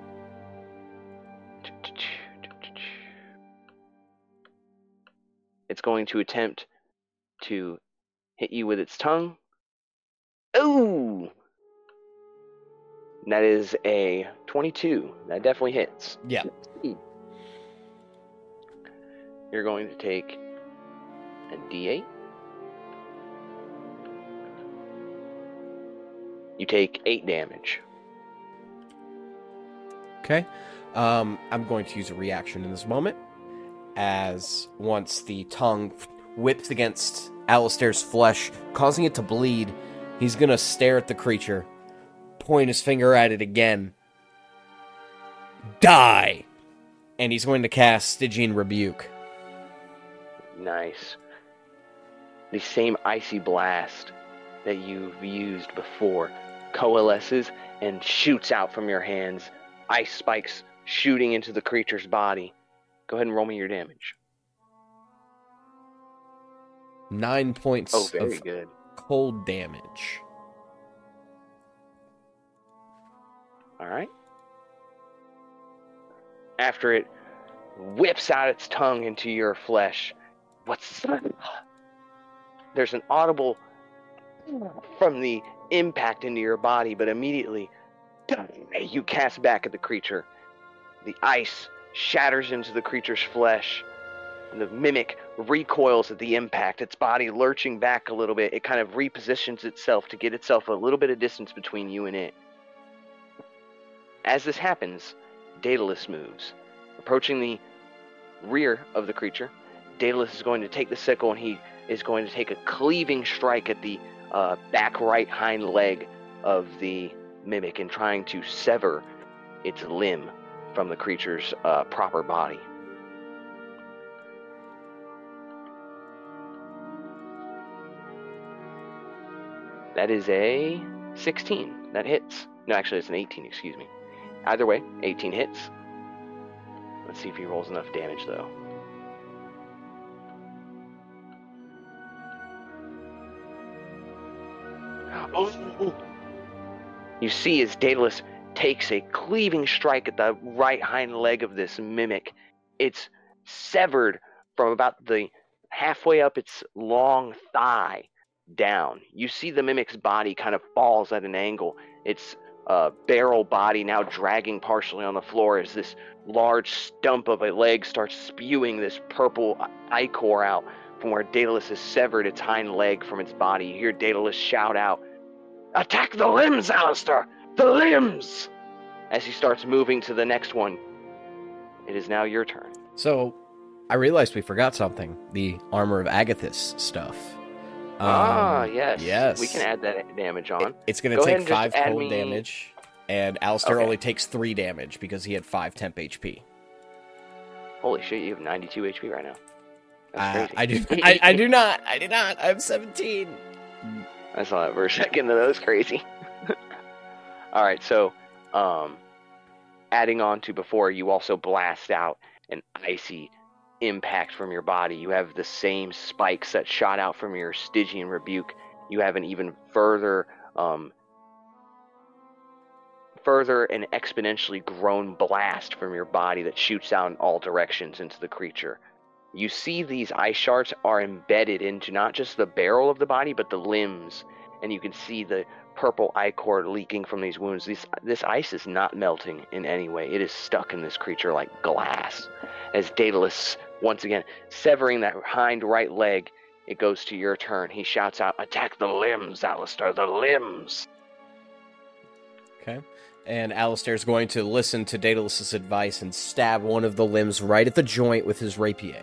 [SPEAKER 2] It's going to attempt to hit you with its tongue. Ooh! That is a twenty-two. That definitely hits.
[SPEAKER 1] Yeah.
[SPEAKER 2] You're going to take a D eight. You take eight damage.
[SPEAKER 1] Okay. Um, I'm going to use a reaction in this moment. As once the tongue whips against Alistair's flesh, causing it to bleed, he's going to stare at the creature, point his finger at it again. Die! And he's going to cast Stygian Rebuke.
[SPEAKER 2] Nice. The same icy blast that you've used before coalesces and shoots out from your hands, ice spikes shooting into the creature's body. Go ahead and roll me your damage.
[SPEAKER 1] Nine points
[SPEAKER 2] Oh, very
[SPEAKER 1] of
[SPEAKER 2] good.
[SPEAKER 1] cold damage.
[SPEAKER 2] Alright. After it whips out its tongue into your flesh, what's that? There's an audible from the impact into your body, but immediately you cast back at the creature. The ice shatters into the creature's flesh, and the Mimic recoils at the impact, its body lurching back a little bit. It kind of repositions itself to get itself a little bit of distance between you and it. As this happens, Daedalus moves. Approaching the rear of the creature, Daedalus is going to take the sickle, and he is going to take a cleaving strike at the uh, back right hind leg of the Mimic and trying to sever its limb from the creature's uh, proper body. That is a sixteen. That hits. No, actually, it's an eighteen, excuse me. Either way, eighteen hits. Let's see if he rolls enough damage, though. Oh! You see as Daedalus takes a cleaving strike at the right hind leg of this Mimic. It's severed from about the halfway up its long thigh down. You see the Mimic's body kind of falls at an angle. Its uh, barrel body now dragging partially on the floor as this large stump of a leg starts spewing this purple ichor out from where Daedalus has severed its hind leg from its body. You hear Daedalus shout out, "Attack the limbs, Alistair! The limbs!" As he starts moving to the next one. It is now your turn.
[SPEAKER 1] So, I realized we forgot something. The Armor of Agathis stuff.
[SPEAKER 2] ah,
[SPEAKER 1] Um,
[SPEAKER 2] yes.
[SPEAKER 1] yes.
[SPEAKER 2] We can add that damage on.
[SPEAKER 1] It- it's going
[SPEAKER 2] Go
[SPEAKER 1] to
[SPEAKER 2] ahead
[SPEAKER 1] take
[SPEAKER 2] and just
[SPEAKER 1] five
[SPEAKER 2] add
[SPEAKER 1] cold
[SPEAKER 2] me-
[SPEAKER 1] damage, and Alistair
[SPEAKER 2] Okay.
[SPEAKER 1] only takes three damage because he had five temp H P.
[SPEAKER 2] Holy shit, you have ninety-two H P right now. That's
[SPEAKER 1] Uh,
[SPEAKER 2] crazy.
[SPEAKER 1] I do. I, I do not. I do not. I'm seventeen.
[SPEAKER 2] I saw that for a second, and that was crazy. Alright, so, um, adding on to before, you also blast out an icy impact from your body. You have the same spikes that shot out from your Stygian Rebuke. You have an even further, um, further and exponentially grown blast from your body that shoots out in all directions into the creature. You see these ice shards are embedded into not just the barrel of the body, but the limbs, and you can see the purple ichor leaking from these wounds. This, this ice is not melting in any way. It is stuck in this creature like glass. As Daedalus, once again, severing that hind right leg, it goes to your turn. He shouts out, "Attack the limbs, Alistair, the limbs!"
[SPEAKER 1] Okay. And Alistair's going to listen to Daedalus' advice and stab one of the limbs right at the joint with his rapier.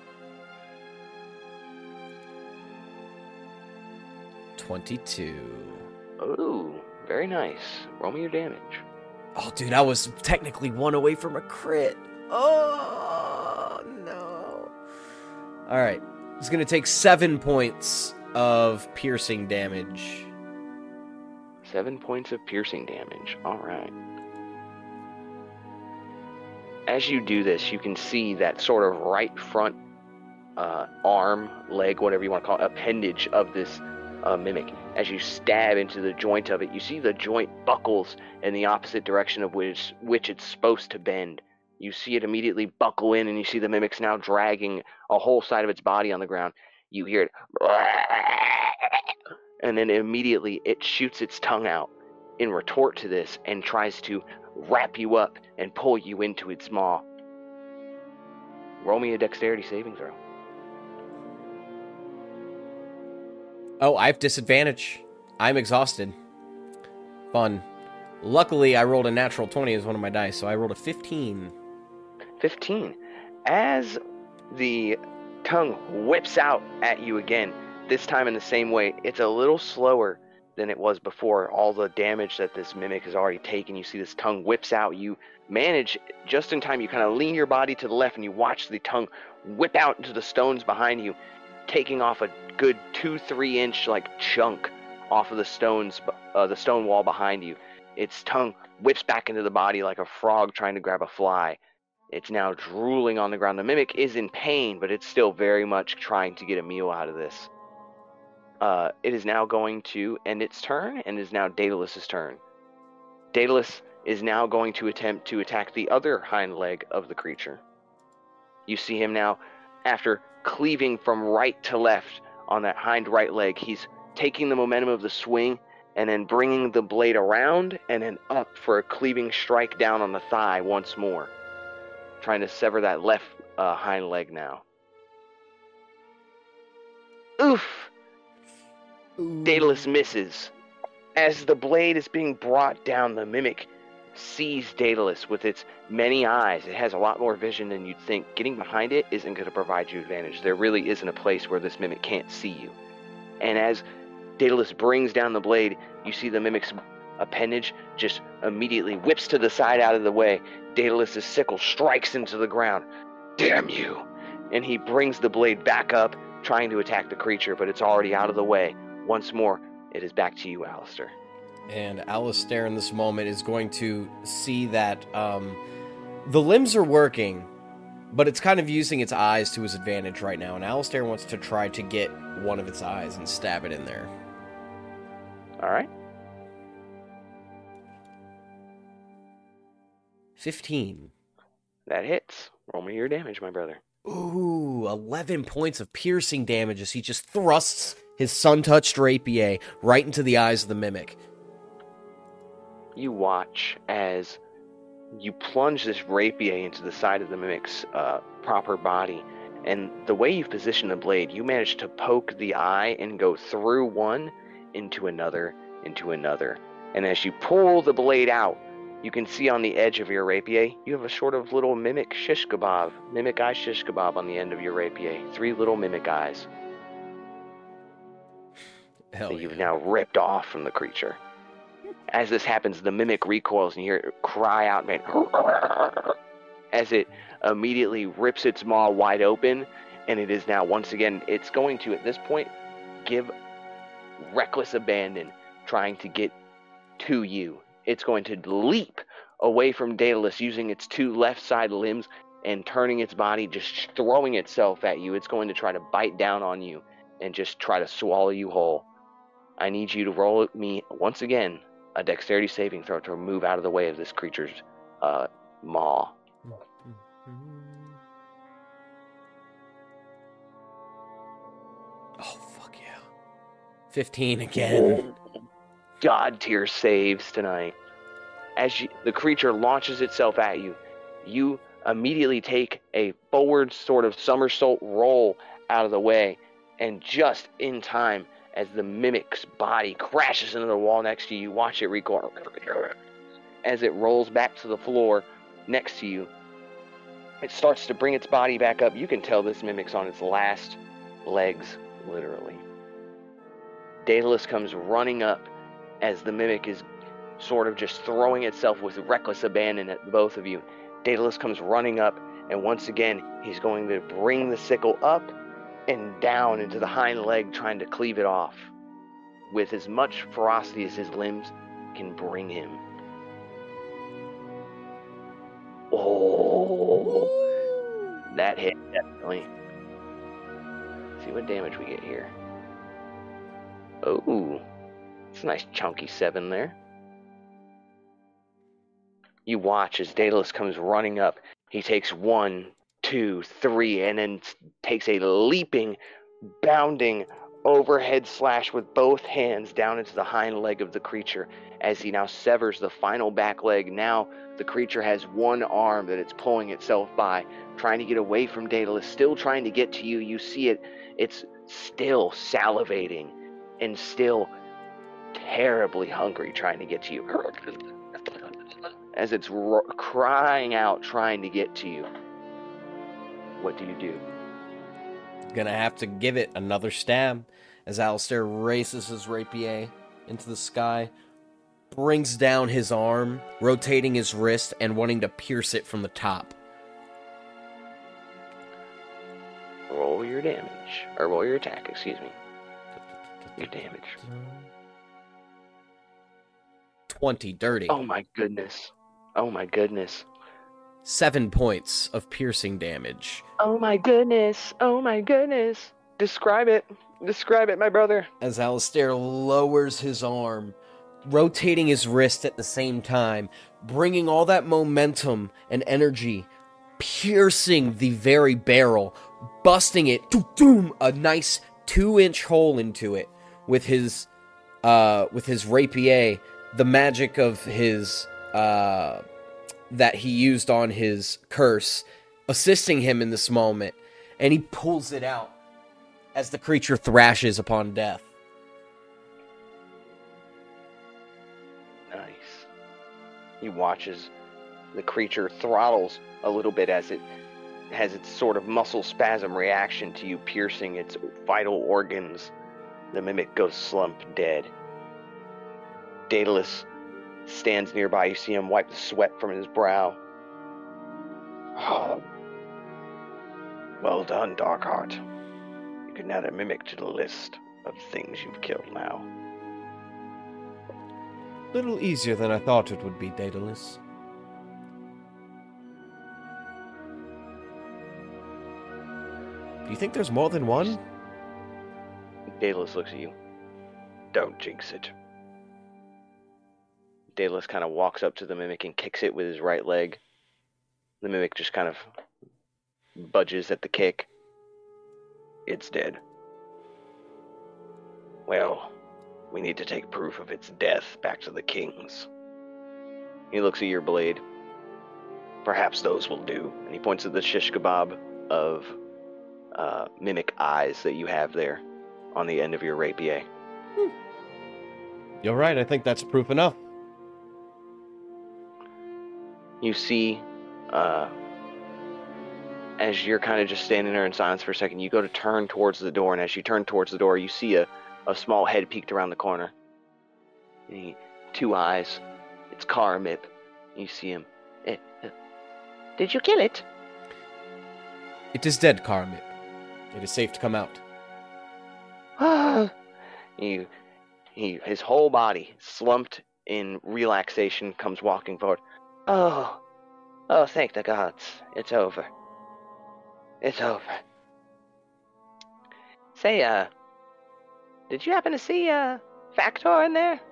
[SPEAKER 1] twenty-two.
[SPEAKER 2] Ooh, very nice. Roll me your damage.
[SPEAKER 1] Oh, dude, I was technically one away from a crit. Oh, no. All right. He's going to take seven points of piercing damage.
[SPEAKER 2] Seven points of piercing damage. Alright. As you do this, you can see that sort of right front uh, arm, leg, whatever you want to call it, appendage of this uh, mimic. As you stab into the joint of it, you see the joint buckles in the opposite direction of which, which it's supposed to bend. You see it immediately buckle in, and you see the mimic's now dragging a whole side of its body on the ground. You hear it, and then immediately it shoots its tongue out in retort to this and tries to wrap you up and pull you into its maw. Roll me a dexterity saving throw.
[SPEAKER 1] Oh, I have disadvantage. I'm exhausted. Fun. Luckily, I rolled a natural twenty as one of my dice, so I rolled a fifteen.
[SPEAKER 2] fifteen. As the tongue whips out at you again, this time in the same way, it's a little slower than it was before. All the damage that this mimic has already taken, you see this tongue whips out. You manage just in time. You kind of lean your body to the left, and you watch the tongue whip out into the stones behind you, taking off a good two, three inch like chunk off of the stones, uh, the stone wall behind you. Its tongue whips back into the body like a frog trying to grab a fly. It's now drooling on the ground. The mimic is in pain, but it's still very much trying to get a meal out of this. Uh, it is now going to end its turn, and is now Daedalus' turn. Daedalus is now going to attempt to attack the other hind leg of the creature. You see him now, after cleaving from right to left on that hind right leg, he's taking the momentum of the swing and then bringing the blade around and then up for a cleaving strike down on the thigh once more. Trying to sever that left uh, hind leg now. Oof! Daedalus misses. As the blade is being brought down, the mimic sees Daedalus with its many eyes. It has a lot more vision than you'd think. Getting behind it isn't going to provide you advantage. There really isn't a place where this mimic can't see you. And as Daedalus brings down the blade, you see the mimic's appendage just immediately whips to the side out of the way. Daedalus' sickle strikes into the ground. Damn you! And he brings the blade back up, trying to attack the creature, but it's already out of the way. Once more, it is back to you, Alistair.
[SPEAKER 1] And Alistair in this moment is going to see that um, the limbs are working, but it's kind of using its eyes to his advantage right now, and Alistair wants to try to get one of its eyes and stab it in there.
[SPEAKER 2] Alright.
[SPEAKER 1] fifteen.
[SPEAKER 2] That hits. Roll me your damage, my brother.
[SPEAKER 1] Ooh, eleven points of piercing damage as he just thrusts his sun-touched rapier right into the eyes of the mimic.
[SPEAKER 2] You watch as you plunge this rapier into the side of the mimic's uh, proper body, and the way you've positioned the blade, you manage to poke the eye and go through one, into another, into another. And as you pull the blade out, you can see on the edge of your rapier, you have a sort of little mimic shish kebab, mimic eye shish kebab on the end of your rapier. Three little mimic eyes
[SPEAKER 1] Hell
[SPEAKER 2] that
[SPEAKER 1] yeah.
[SPEAKER 2] you've now ripped off from the creature. As this happens, the mimic recoils and you hear it cry out, man, as it immediately rips its maw wide open, and it is now, once again, it's going to, at this point, give reckless abandon, trying to get to you. It's going to leap away from Daedalus using its two left side limbs and turning its body, just throwing itself at you. It's going to try to bite down on you and just try to swallow you whole. I need you to roll me, once again, a dexterity saving throw to move out of the way of this creature's uh, maw.
[SPEAKER 1] Oh, fuck yeah. fifteen again.
[SPEAKER 2] God tier saves tonight. As you, the creature launches itself at you, you immediately take a forward sort of somersault roll out of the way, and just in time, as the mimic's body crashes into the wall next to you, you watch it recoil. As it rolls back to the floor next to you, it starts to bring its body back up. You can tell this mimic's on its last legs, literally. Daedalus comes running up as the mimic is sort of just throwing itself with reckless abandon at both of you. Daedalus comes running up, and once again, he's going to bring the sickle up and down into the hind leg, trying to cleave it off with as much ferocity as his limbs can bring him. Oh, that hit, definitely. Let's see what damage we get here. Oh, it's a nice chunky seven there. You watch as Daedalus comes running up. He takes one, two, three, and then takes a leaping, bounding overhead slash with both hands down into the hind leg of the creature as he now severs the final back leg. Now the creature has one arm that it's pulling itself by, trying to get away from Daedalus, still trying to get to you. You see it. It's still salivating and still terribly hungry, trying to get to you. As it's ro- crying out, trying to get to you. What do you do?
[SPEAKER 1] Gonna have to give it another stab as Alistair races his rapier into the sky, brings down his arm, rotating his wrist and wanting to pierce it from the top.
[SPEAKER 2] Roll your damage. Or roll your attack, excuse me. Your damage.
[SPEAKER 1] twenty dirty.
[SPEAKER 2] Oh my goodness. Oh my goodness.
[SPEAKER 1] Seven points of piercing damage.
[SPEAKER 2] Oh my goodness. Oh my goodness. Describe it. Describe it, my brother.
[SPEAKER 1] As Alistair lowers his arm, rotating his wrist at the same time, bringing all that momentum and energy, piercing the very barrel, busting it, doom, a nice two-inch hole into it with his, uh, with his rapier, the magic of his, uh, that he used on his curse, assisting him in this moment, and he pulls it out as the creature thrashes upon death.
[SPEAKER 2] Nice. He watches the creature throttles a little bit as it has its sort of muscle spasm reaction to you piercing its vital organs. The mimic goes slump dead. Daedalus stands nearby. You see him wipe the sweat from his brow. Oh. Well done, Darkheart. You can add a mimic to the list of things you've killed now.
[SPEAKER 1] Little easier than I thought it would be, Daedalus. Do you think there's more than one?
[SPEAKER 2] Daedalus looks at you. Don't jinx it. Daedalus kind of walks up to the mimic and kicks it with his right leg. The mimic just kind of budges at the kick. It's dead. Well, we need to take proof of its death back to the kings. He looks at your blade. Perhaps those will do. And he points at the shish kebab of uh, mimic eyes that you have there on the end of your rapier.
[SPEAKER 1] You're right, I think that's proof enough.
[SPEAKER 2] you see, uh, as you're kind of just standing there in silence for a second, you go to turn towards the door, and as you turn towards the door, you see a, a small head peeked around the corner. And he, two eyes. It's Karamip. You see him. Eh, uh,
[SPEAKER 3] Did you kill it?
[SPEAKER 1] It is dead, Karamip. It is safe to come out.
[SPEAKER 2] you, he, his whole body, slumped in relaxation, comes walking forward.
[SPEAKER 3] Oh, oh, thank the gods. It's over. It's over. Say, uh, did you happen to see, uh, Factor in there?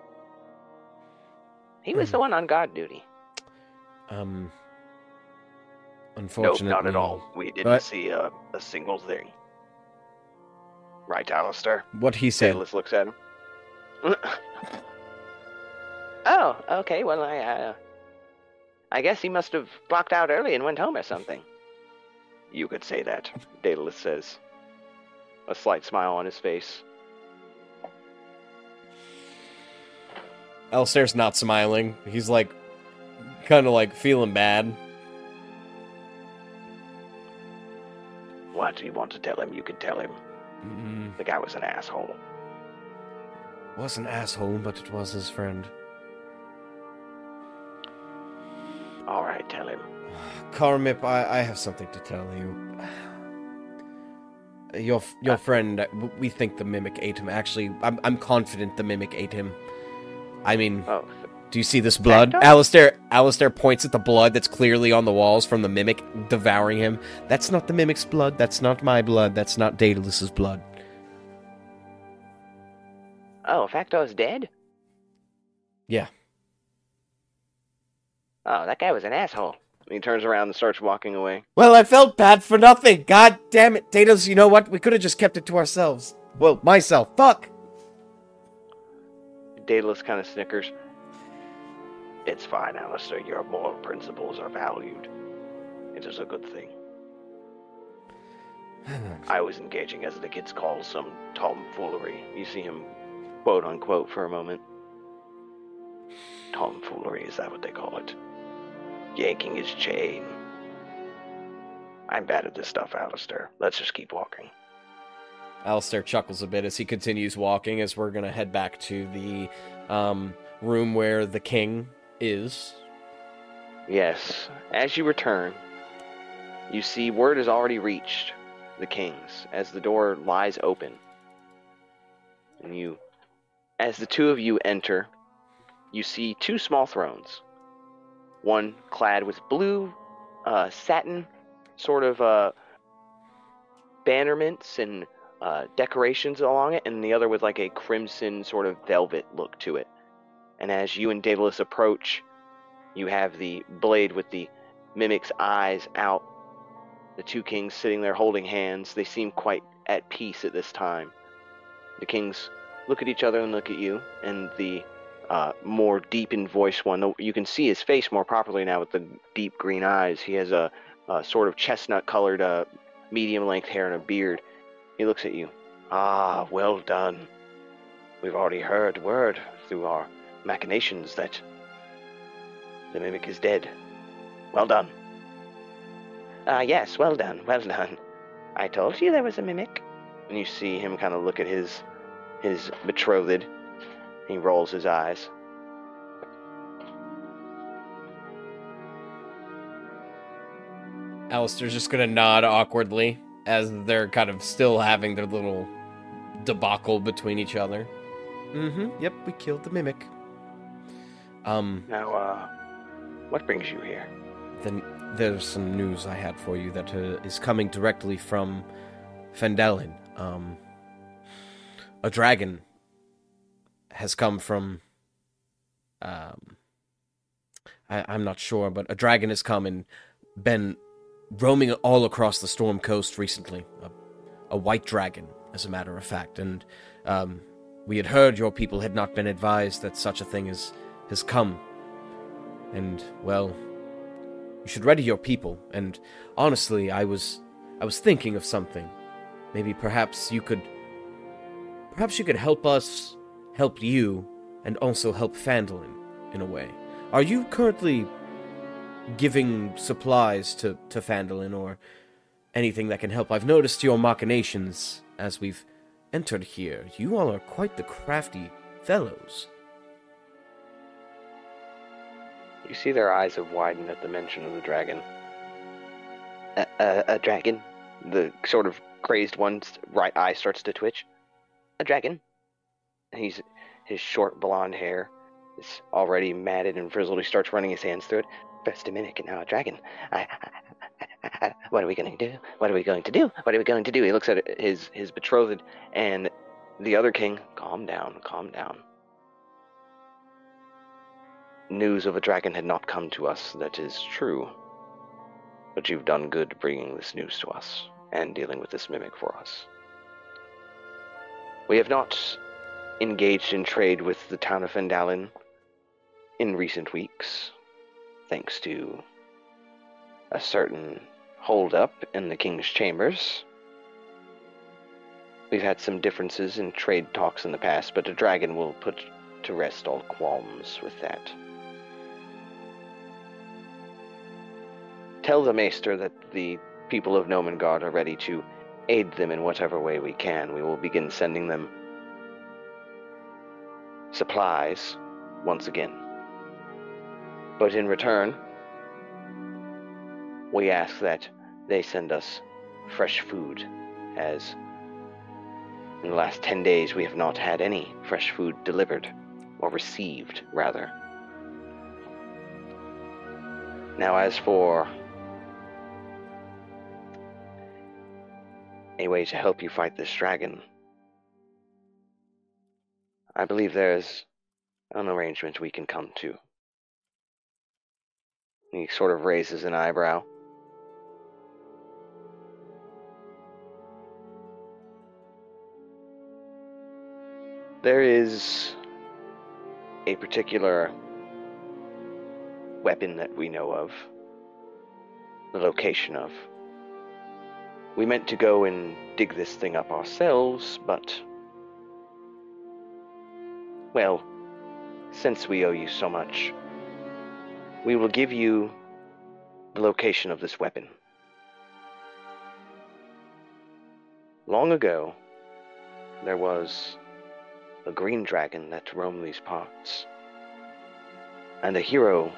[SPEAKER 3] He was
[SPEAKER 1] Hmm.
[SPEAKER 3] the one on guard duty.
[SPEAKER 1] Um,
[SPEAKER 2] Nope,
[SPEAKER 1] unfortunately...
[SPEAKER 2] not at all. We didn't
[SPEAKER 1] What?
[SPEAKER 2] see a, a single thing. Right, Alistair?
[SPEAKER 1] What he said.
[SPEAKER 2] Daedalus looks at him.
[SPEAKER 3] Oh, okay, well, I, uh, I guess he must have blocked out early and went home or something.
[SPEAKER 2] You could say that, Daedalus says. A slight smile on his face.
[SPEAKER 1] Alistair's not smiling. He's like, kind of like feeling bad.
[SPEAKER 2] What do you want to tell him? You can tell him.
[SPEAKER 1] Mm,
[SPEAKER 2] The guy was an asshole.
[SPEAKER 1] was an asshole, but it was his friend.
[SPEAKER 2] All right, tell him.
[SPEAKER 1] Karamip, I, I have something to tell you. Your your friend, we think the mimic ate him. Actually, I'm I'm confident the mimic ate him. I mean,
[SPEAKER 2] Oh,
[SPEAKER 1] do you see this blood?
[SPEAKER 3] Factor?
[SPEAKER 1] Alistair, Alistair points at the blood that's clearly on the walls from the mimic devouring him. That's not the mimic's blood. That's not my blood. That's not Daedalus's blood.
[SPEAKER 3] Oh, Factor's dead?
[SPEAKER 1] Yeah.
[SPEAKER 3] Oh, that guy was an asshole.
[SPEAKER 2] he turns around and starts walking away.
[SPEAKER 1] Well, I felt bad for nothing. God damn it. Daedalus, you know what? We could have just kept it to ourselves. Well, myself. Fuck.
[SPEAKER 2] Daedalus kind of snickers. It's fine, Alistair. Your moral principles are valued. It is a good thing. I was engaging, as the kids call, some tomfoolery. You see him, quote unquote, for a moment. Tomfoolery, is that what they call it? Yanking his chain. I'm bad at this stuff, Alistair. Let's just keep walking.
[SPEAKER 1] Alistair chuckles a bit as he continues walking, as we're going to head back to the um, room where the king is.
[SPEAKER 2] Yes, as you return, you see word has already reached the kings as the door lies open. And you, as the two of you enter, you see two small thrones. One clad with blue uh, satin sort of uh, bannerments and uh, decorations along it, and the other with like a crimson sort of velvet look to it. And as you and Daedalus approach, you have the blade with the mimic's eyes out. The two kings sitting there holding hands. They seem quite at peace at this time. The kings look at each other and look at you, and the uh, more deepened voice one, you can see his face more properly now with the deep green eyes. He has a, a sort of chestnut-colored, uh, medium-length hair and a beard. He looks at you. Ah, well done. We've already heard word through our machinations that the mimic is dead. Well done.
[SPEAKER 3] Ah, uh, yes, well done, well done. I told you there was a mimic.
[SPEAKER 2] And you see him kind of look at his his betrothed. He rolls his eyes.
[SPEAKER 1] Alistair's just going to nod awkwardly as they're kind of still having their little debacle between each other. Mm-hmm. Yep, we killed the mimic. Um,
[SPEAKER 2] Now, uh, what brings you here?
[SPEAKER 1] Then there's some news I had for you that uh, is coming directly from Phandalin. Um, a dragon has come from... Um, I, I'm not sure, but a dragon has come and been roaming all across the Storm Coast recently. A, a white dragon, as a matter of fact. And um, we had heard your people had not been advised that such a thing has, has come. And, well... You should ready your people, and honestly, I was I was thinking of something. Maybe perhaps you could perhaps you could help us help you and also help Phandalin in a way. Are you currently giving supplies to, to Phandalin or anything that can help. I've noticed your machinations as we've entered here. You all are quite the crafty fellows.
[SPEAKER 2] You see their eyes have widened at the mention of the dragon. A, a, a dragon? The sort of crazed one's right eye starts to twitch. A dragon? He's his short blonde hair is already matted and frizzled. He starts running his hands through it. First a mimic and now a dragon. I, I, I, what are we going to do? What are we going to do? What are we going to do? He looks at his, his betrothed and the other king. Calm down, calm down. News of a dragon had not come to us, that is true. But you've done good bringing this news to us and dealing with this mimic for us. We have not engaged in trade with the town of Phandalin in recent weeks, thanks to a certain hold-up in the king's chambers. We've had some differences in trade talks in the past, but a dragon will put to rest all qualms with that. Tell the Maester that the people of Nomengard are ready to aid them in whatever way we can. We will begin sending them supplies once again. But in return, we ask that they send us fresh food, as in the last ten days we have not had any fresh food delivered, or received, rather. Now as for a way to help you fight this dragon, I believe there's an arrangement we can come to. He sort of raises an eyebrow. There is a particular weapon that we know of, the location of. We meant to go and dig this thing up ourselves, but, well, since we owe you so much, we will give you the location of this weapon. Long ago, there was a green dragon that roamed these parts, and a hero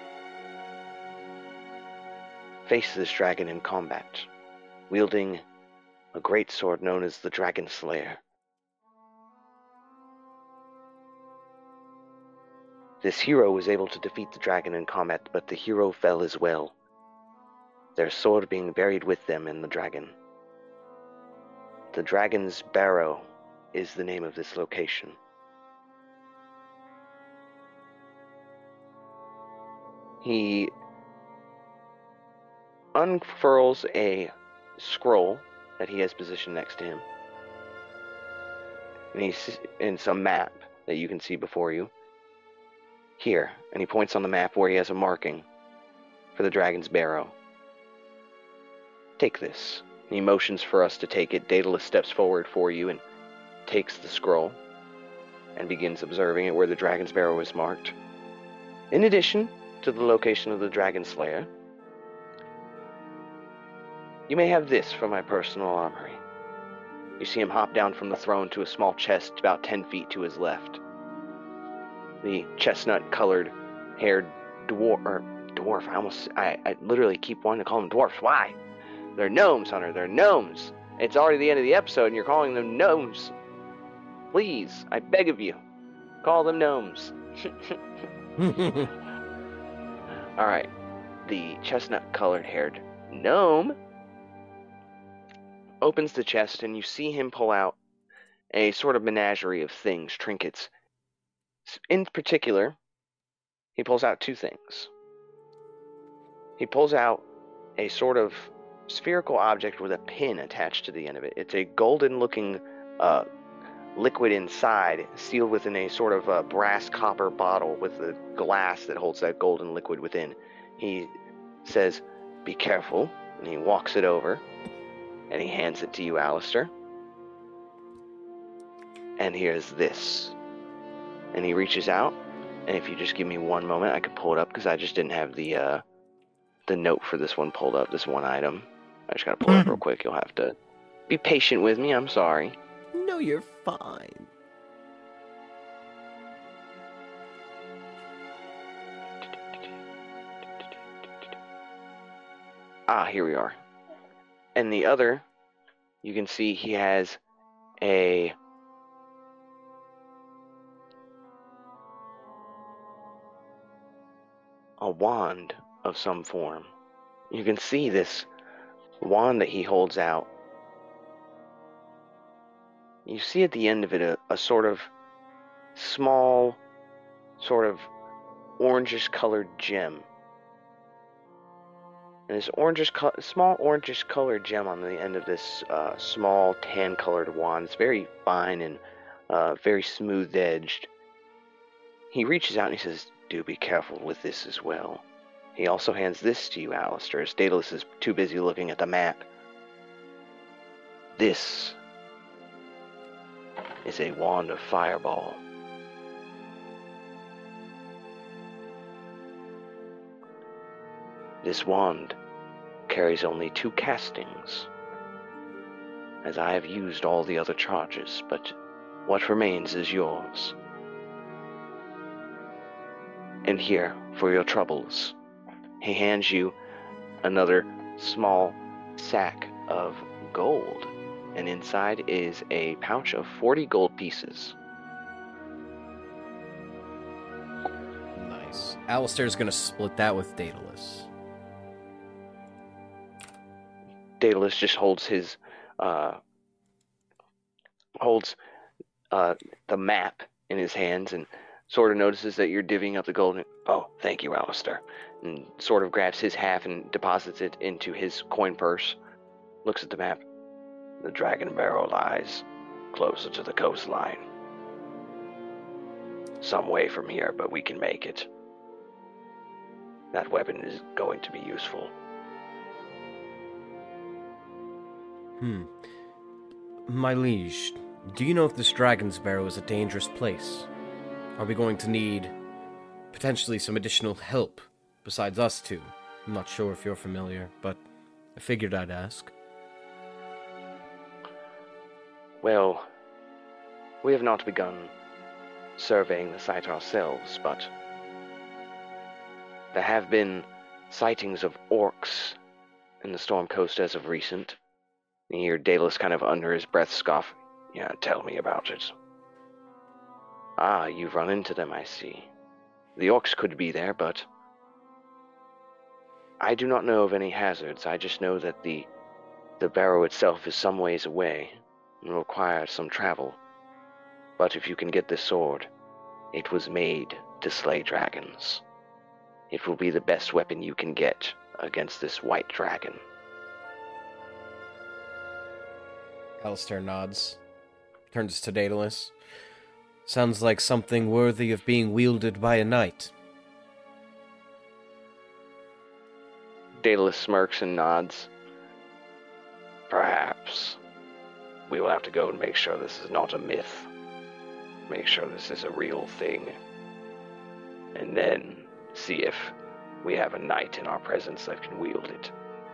[SPEAKER 2] faced this dragon in combat, wielding a great sword known as the Dragon Slayer. This hero was able to defeat the dragon in combat, but the hero fell as well, their sword being buried with them in the dragon. The Dragon's Barrow is the name of this location. He unfurls a scroll that he has positioned next to him, and he's in some map that you can see before you. Here, and he points on the map where he has a marking for the Dragon's Barrow. Take this. And he motions for us to take it. Daedalus steps forward for you and takes the scroll and begins observing it where the Dragon's Barrow is marked. In addition to the location of the Dragon Slayer, you may have this from my personal armory. You see him hop down from the throne to a small chest about ten feet to his left. The chestnut-colored haired dwarf, or dwarf, I almost, I, I literally keep wanting to call them dwarfs. Why? They're gnomes, Hunter, they're gnomes. It's already the end of the episode and you're calling them gnomes. Please, I beg of you, call them gnomes. Alright, the chestnut-colored haired gnome opens the chest and you see him pull out a sort of menagerie of things, trinkets. In particular, he pulls out two things. He pulls out a sort of spherical object with a pin attached to the end of it. It's a golden-looking uh, liquid inside, sealed within a sort of a brass copper bottle with a glass that holds that golden liquid within. He says, "Be careful," and he walks it over, and he hands it to you, Alistair. And here's this. And he reaches out, and if you just give me one moment, I can pull it up because I just didn't have the uh, the note for this one pulled up, this one item. I just gotta pull it up real quick. You'll have to be patient with me. I'm sorry.
[SPEAKER 1] No, you're fine.
[SPEAKER 2] Ah, here we are. And the other, you can see he has a a wand of some form. You can see this wand that he holds out. You see at the end of it a, a sort of small, sort of orangish colored gem. And this orangish, co- small orangish colored gem on the end of this uh, small tan colored wand. It's very fine and uh, very smooth edged. He reaches out and he says, "Do be careful with this as well." He also hands this to you, Alistair, as Daedalus is too busy looking at the map. This is a wand of fireball. This wand carries only two castings, as I have used all the other charges, but what remains is yours. And here, for your troubles, he hands you another small sack of gold, and inside is a pouch of forty gold pieces.
[SPEAKER 1] Nice. Alistair's gonna split that with Daedalus.
[SPEAKER 2] Daedalus just holds his, uh, holds uh, the map in his hands and sort of notices that you're divvying up the gold. And, oh, thank you, Alistair. And sort of grabs his half and deposits it into his coin purse. Looks at the map. The Dragon Barrow lies closer to the coastline. Some way from here, but we can make it. That weapon is going to be useful.
[SPEAKER 1] Hmm. My liege, do you know if this Dragon's Barrow is a dangerous place? Are we going to need potentially some additional help besides us two? I'm not sure if you're familiar, but I figured I'd ask.
[SPEAKER 2] Well, we have not begun surveying the site ourselves, but there have been sightings of orcs in the Storm Coast as of recent. You hear Daedalus kind of under his breath scoff, "Yeah, tell me about it." "Ah, you've run into them, I see. The orcs could be there, but I do not know of any hazards. I just know that the the barrow itself is some ways away and will require some travel. But if you can get this sword, it was made to slay dragons. It will be the best weapon you can get against this white dragon."
[SPEAKER 1] Alistair nods, turns to Daedalus. Sounds like something worthy of being wielded by a knight.
[SPEAKER 2] Daedalus smirks and nods. "Perhaps. We will have to go and make sure this is not a myth. Make sure this is a real thing. And then see if we have a knight in our presence that can wield it.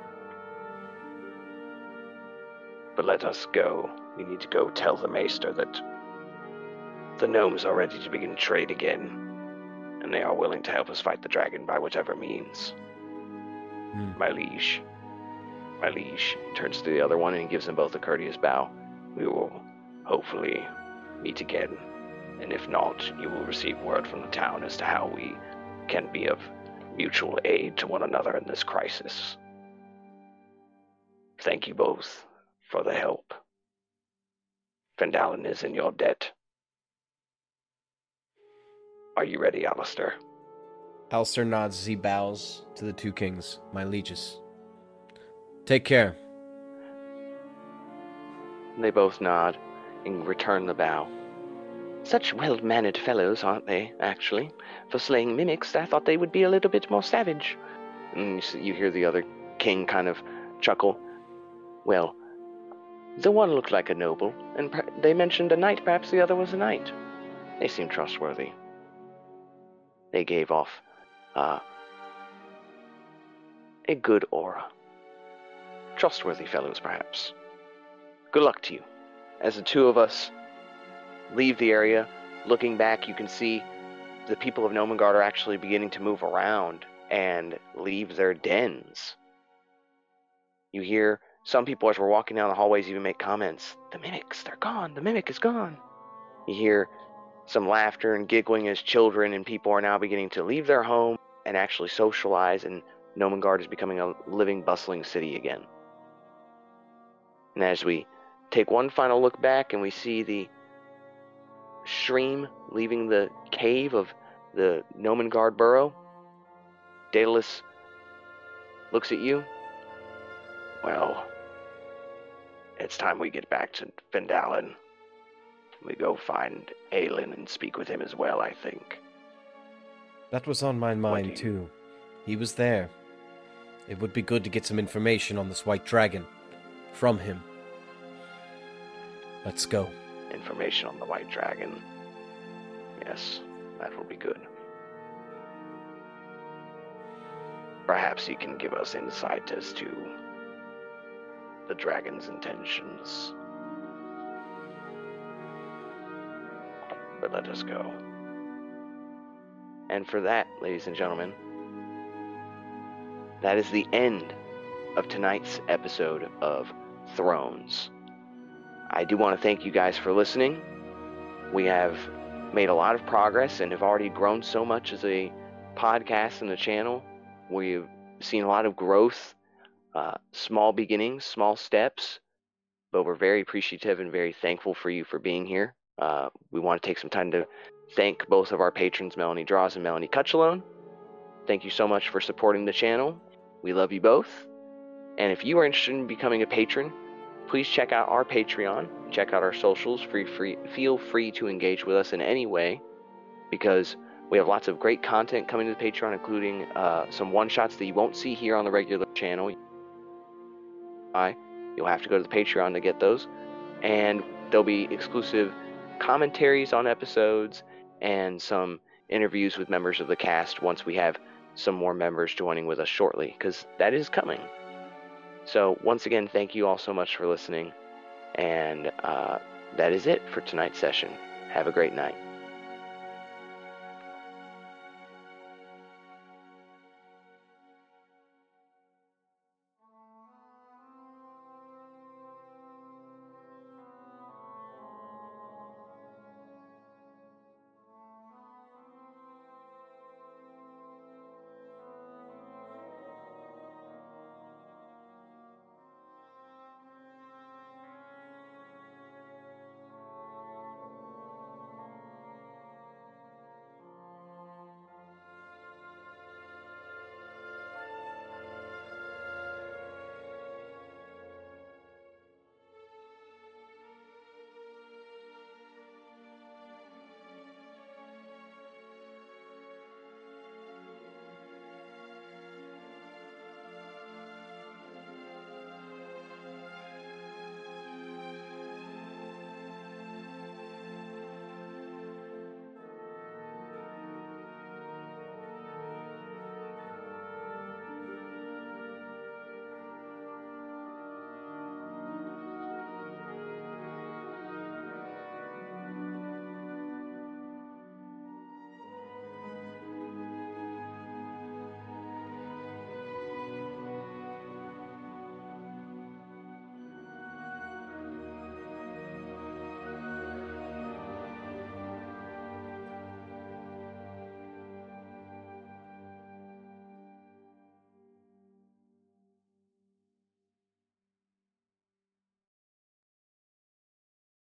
[SPEAKER 2] But let us go. We need to go tell the Maester that the gnomes are ready to begin trade again, and they are willing to help us fight the dragon by whatever means.
[SPEAKER 1] Hmm.
[SPEAKER 2] My liege. My liege." He turns to the other one and he gives them both a courteous bow. "We will hopefully meet again, and if not, you will receive word from the town as to how we can be of mutual aid to one another in this crisis. Thank you both for the help. Fandalin is in your debt. Are you ready, Alistair?"
[SPEAKER 1] Alistair nods as he bows to the two kings, my lieges. "Take care."
[SPEAKER 2] They both nod and return the bow.
[SPEAKER 3] Such well-mannered fellows, aren't they, actually? For slaying mimics, I thought they would be a little bit more savage.
[SPEAKER 2] And you, see, you hear the other king kind of chuckle.
[SPEAKER 3] Well, the one looked like a noble, and per- they mentioned a knight. Perhaps the other was a knight.
[SPEAKER 2] They seem trustworthy. They gave off uh, a good aura. Trustworthy fellows, perhaps. Good luck to you. As the two of us leave the area, looking back, you can see the people of Nomengard are actually beginning to move around and leave their dens. You hear some people, as we're walking down the hallways, even make comments. The mimics, they're gone. The mimic is gone. You hear some laughter and giggling as children and people are now beginning to leave their home and actually socialize, and Nomengard is becoming a living, bustling city again. And as we take one final look back and we see the stream leaving the cave of the Nomengard burrow, Daedalus looks at you. Well, it's time we get back to Phandalin. We go find Aelin and speak with him as well, I think.
[SPEAKER 1] That was on my mind,
[SPEAKER 2] you...
[SPEAKER 1] too. He was there. It would be good to get some information on this white dragon from him. Let's go.
[SPEAKER 2] Information on the white dragon. Yes, that will be good. Perhaps he can give us insight as to the dragon's intentions. But let us go. And for that, ladies and gentlemen, that is the end of tonight's episode of Thrones. I do want to thank you guys for listening. We have made a lot of progress and have already grown so much as a podcast and a channel. We've seen a lot of growth, uh, small beginnings, small steps, but we're very appreciative and very thankful for you for being here. Uh, we want to take some time to thank both of our patrons, Melanie Draws and Melanie Cutchalone. Thank you so much for supporting the channel. We love you both. And if you are interested in becoming a patron, please check out our Patreon. Check out our socials. Free, free, feel free to engage with us in any way, because we have lots of great content coming to the Patreon, including uh, some one-shots that you won't see here on the regular channel. You'll have to go to the Patreon to get those. And there'll be exclusive commentaries on episodes and some interviews with members of the cast once we have some more members joining with us shortly, because that is coming. So once again, thank you all so much for listening, and uh, that is it for tonight's session. Have a great night.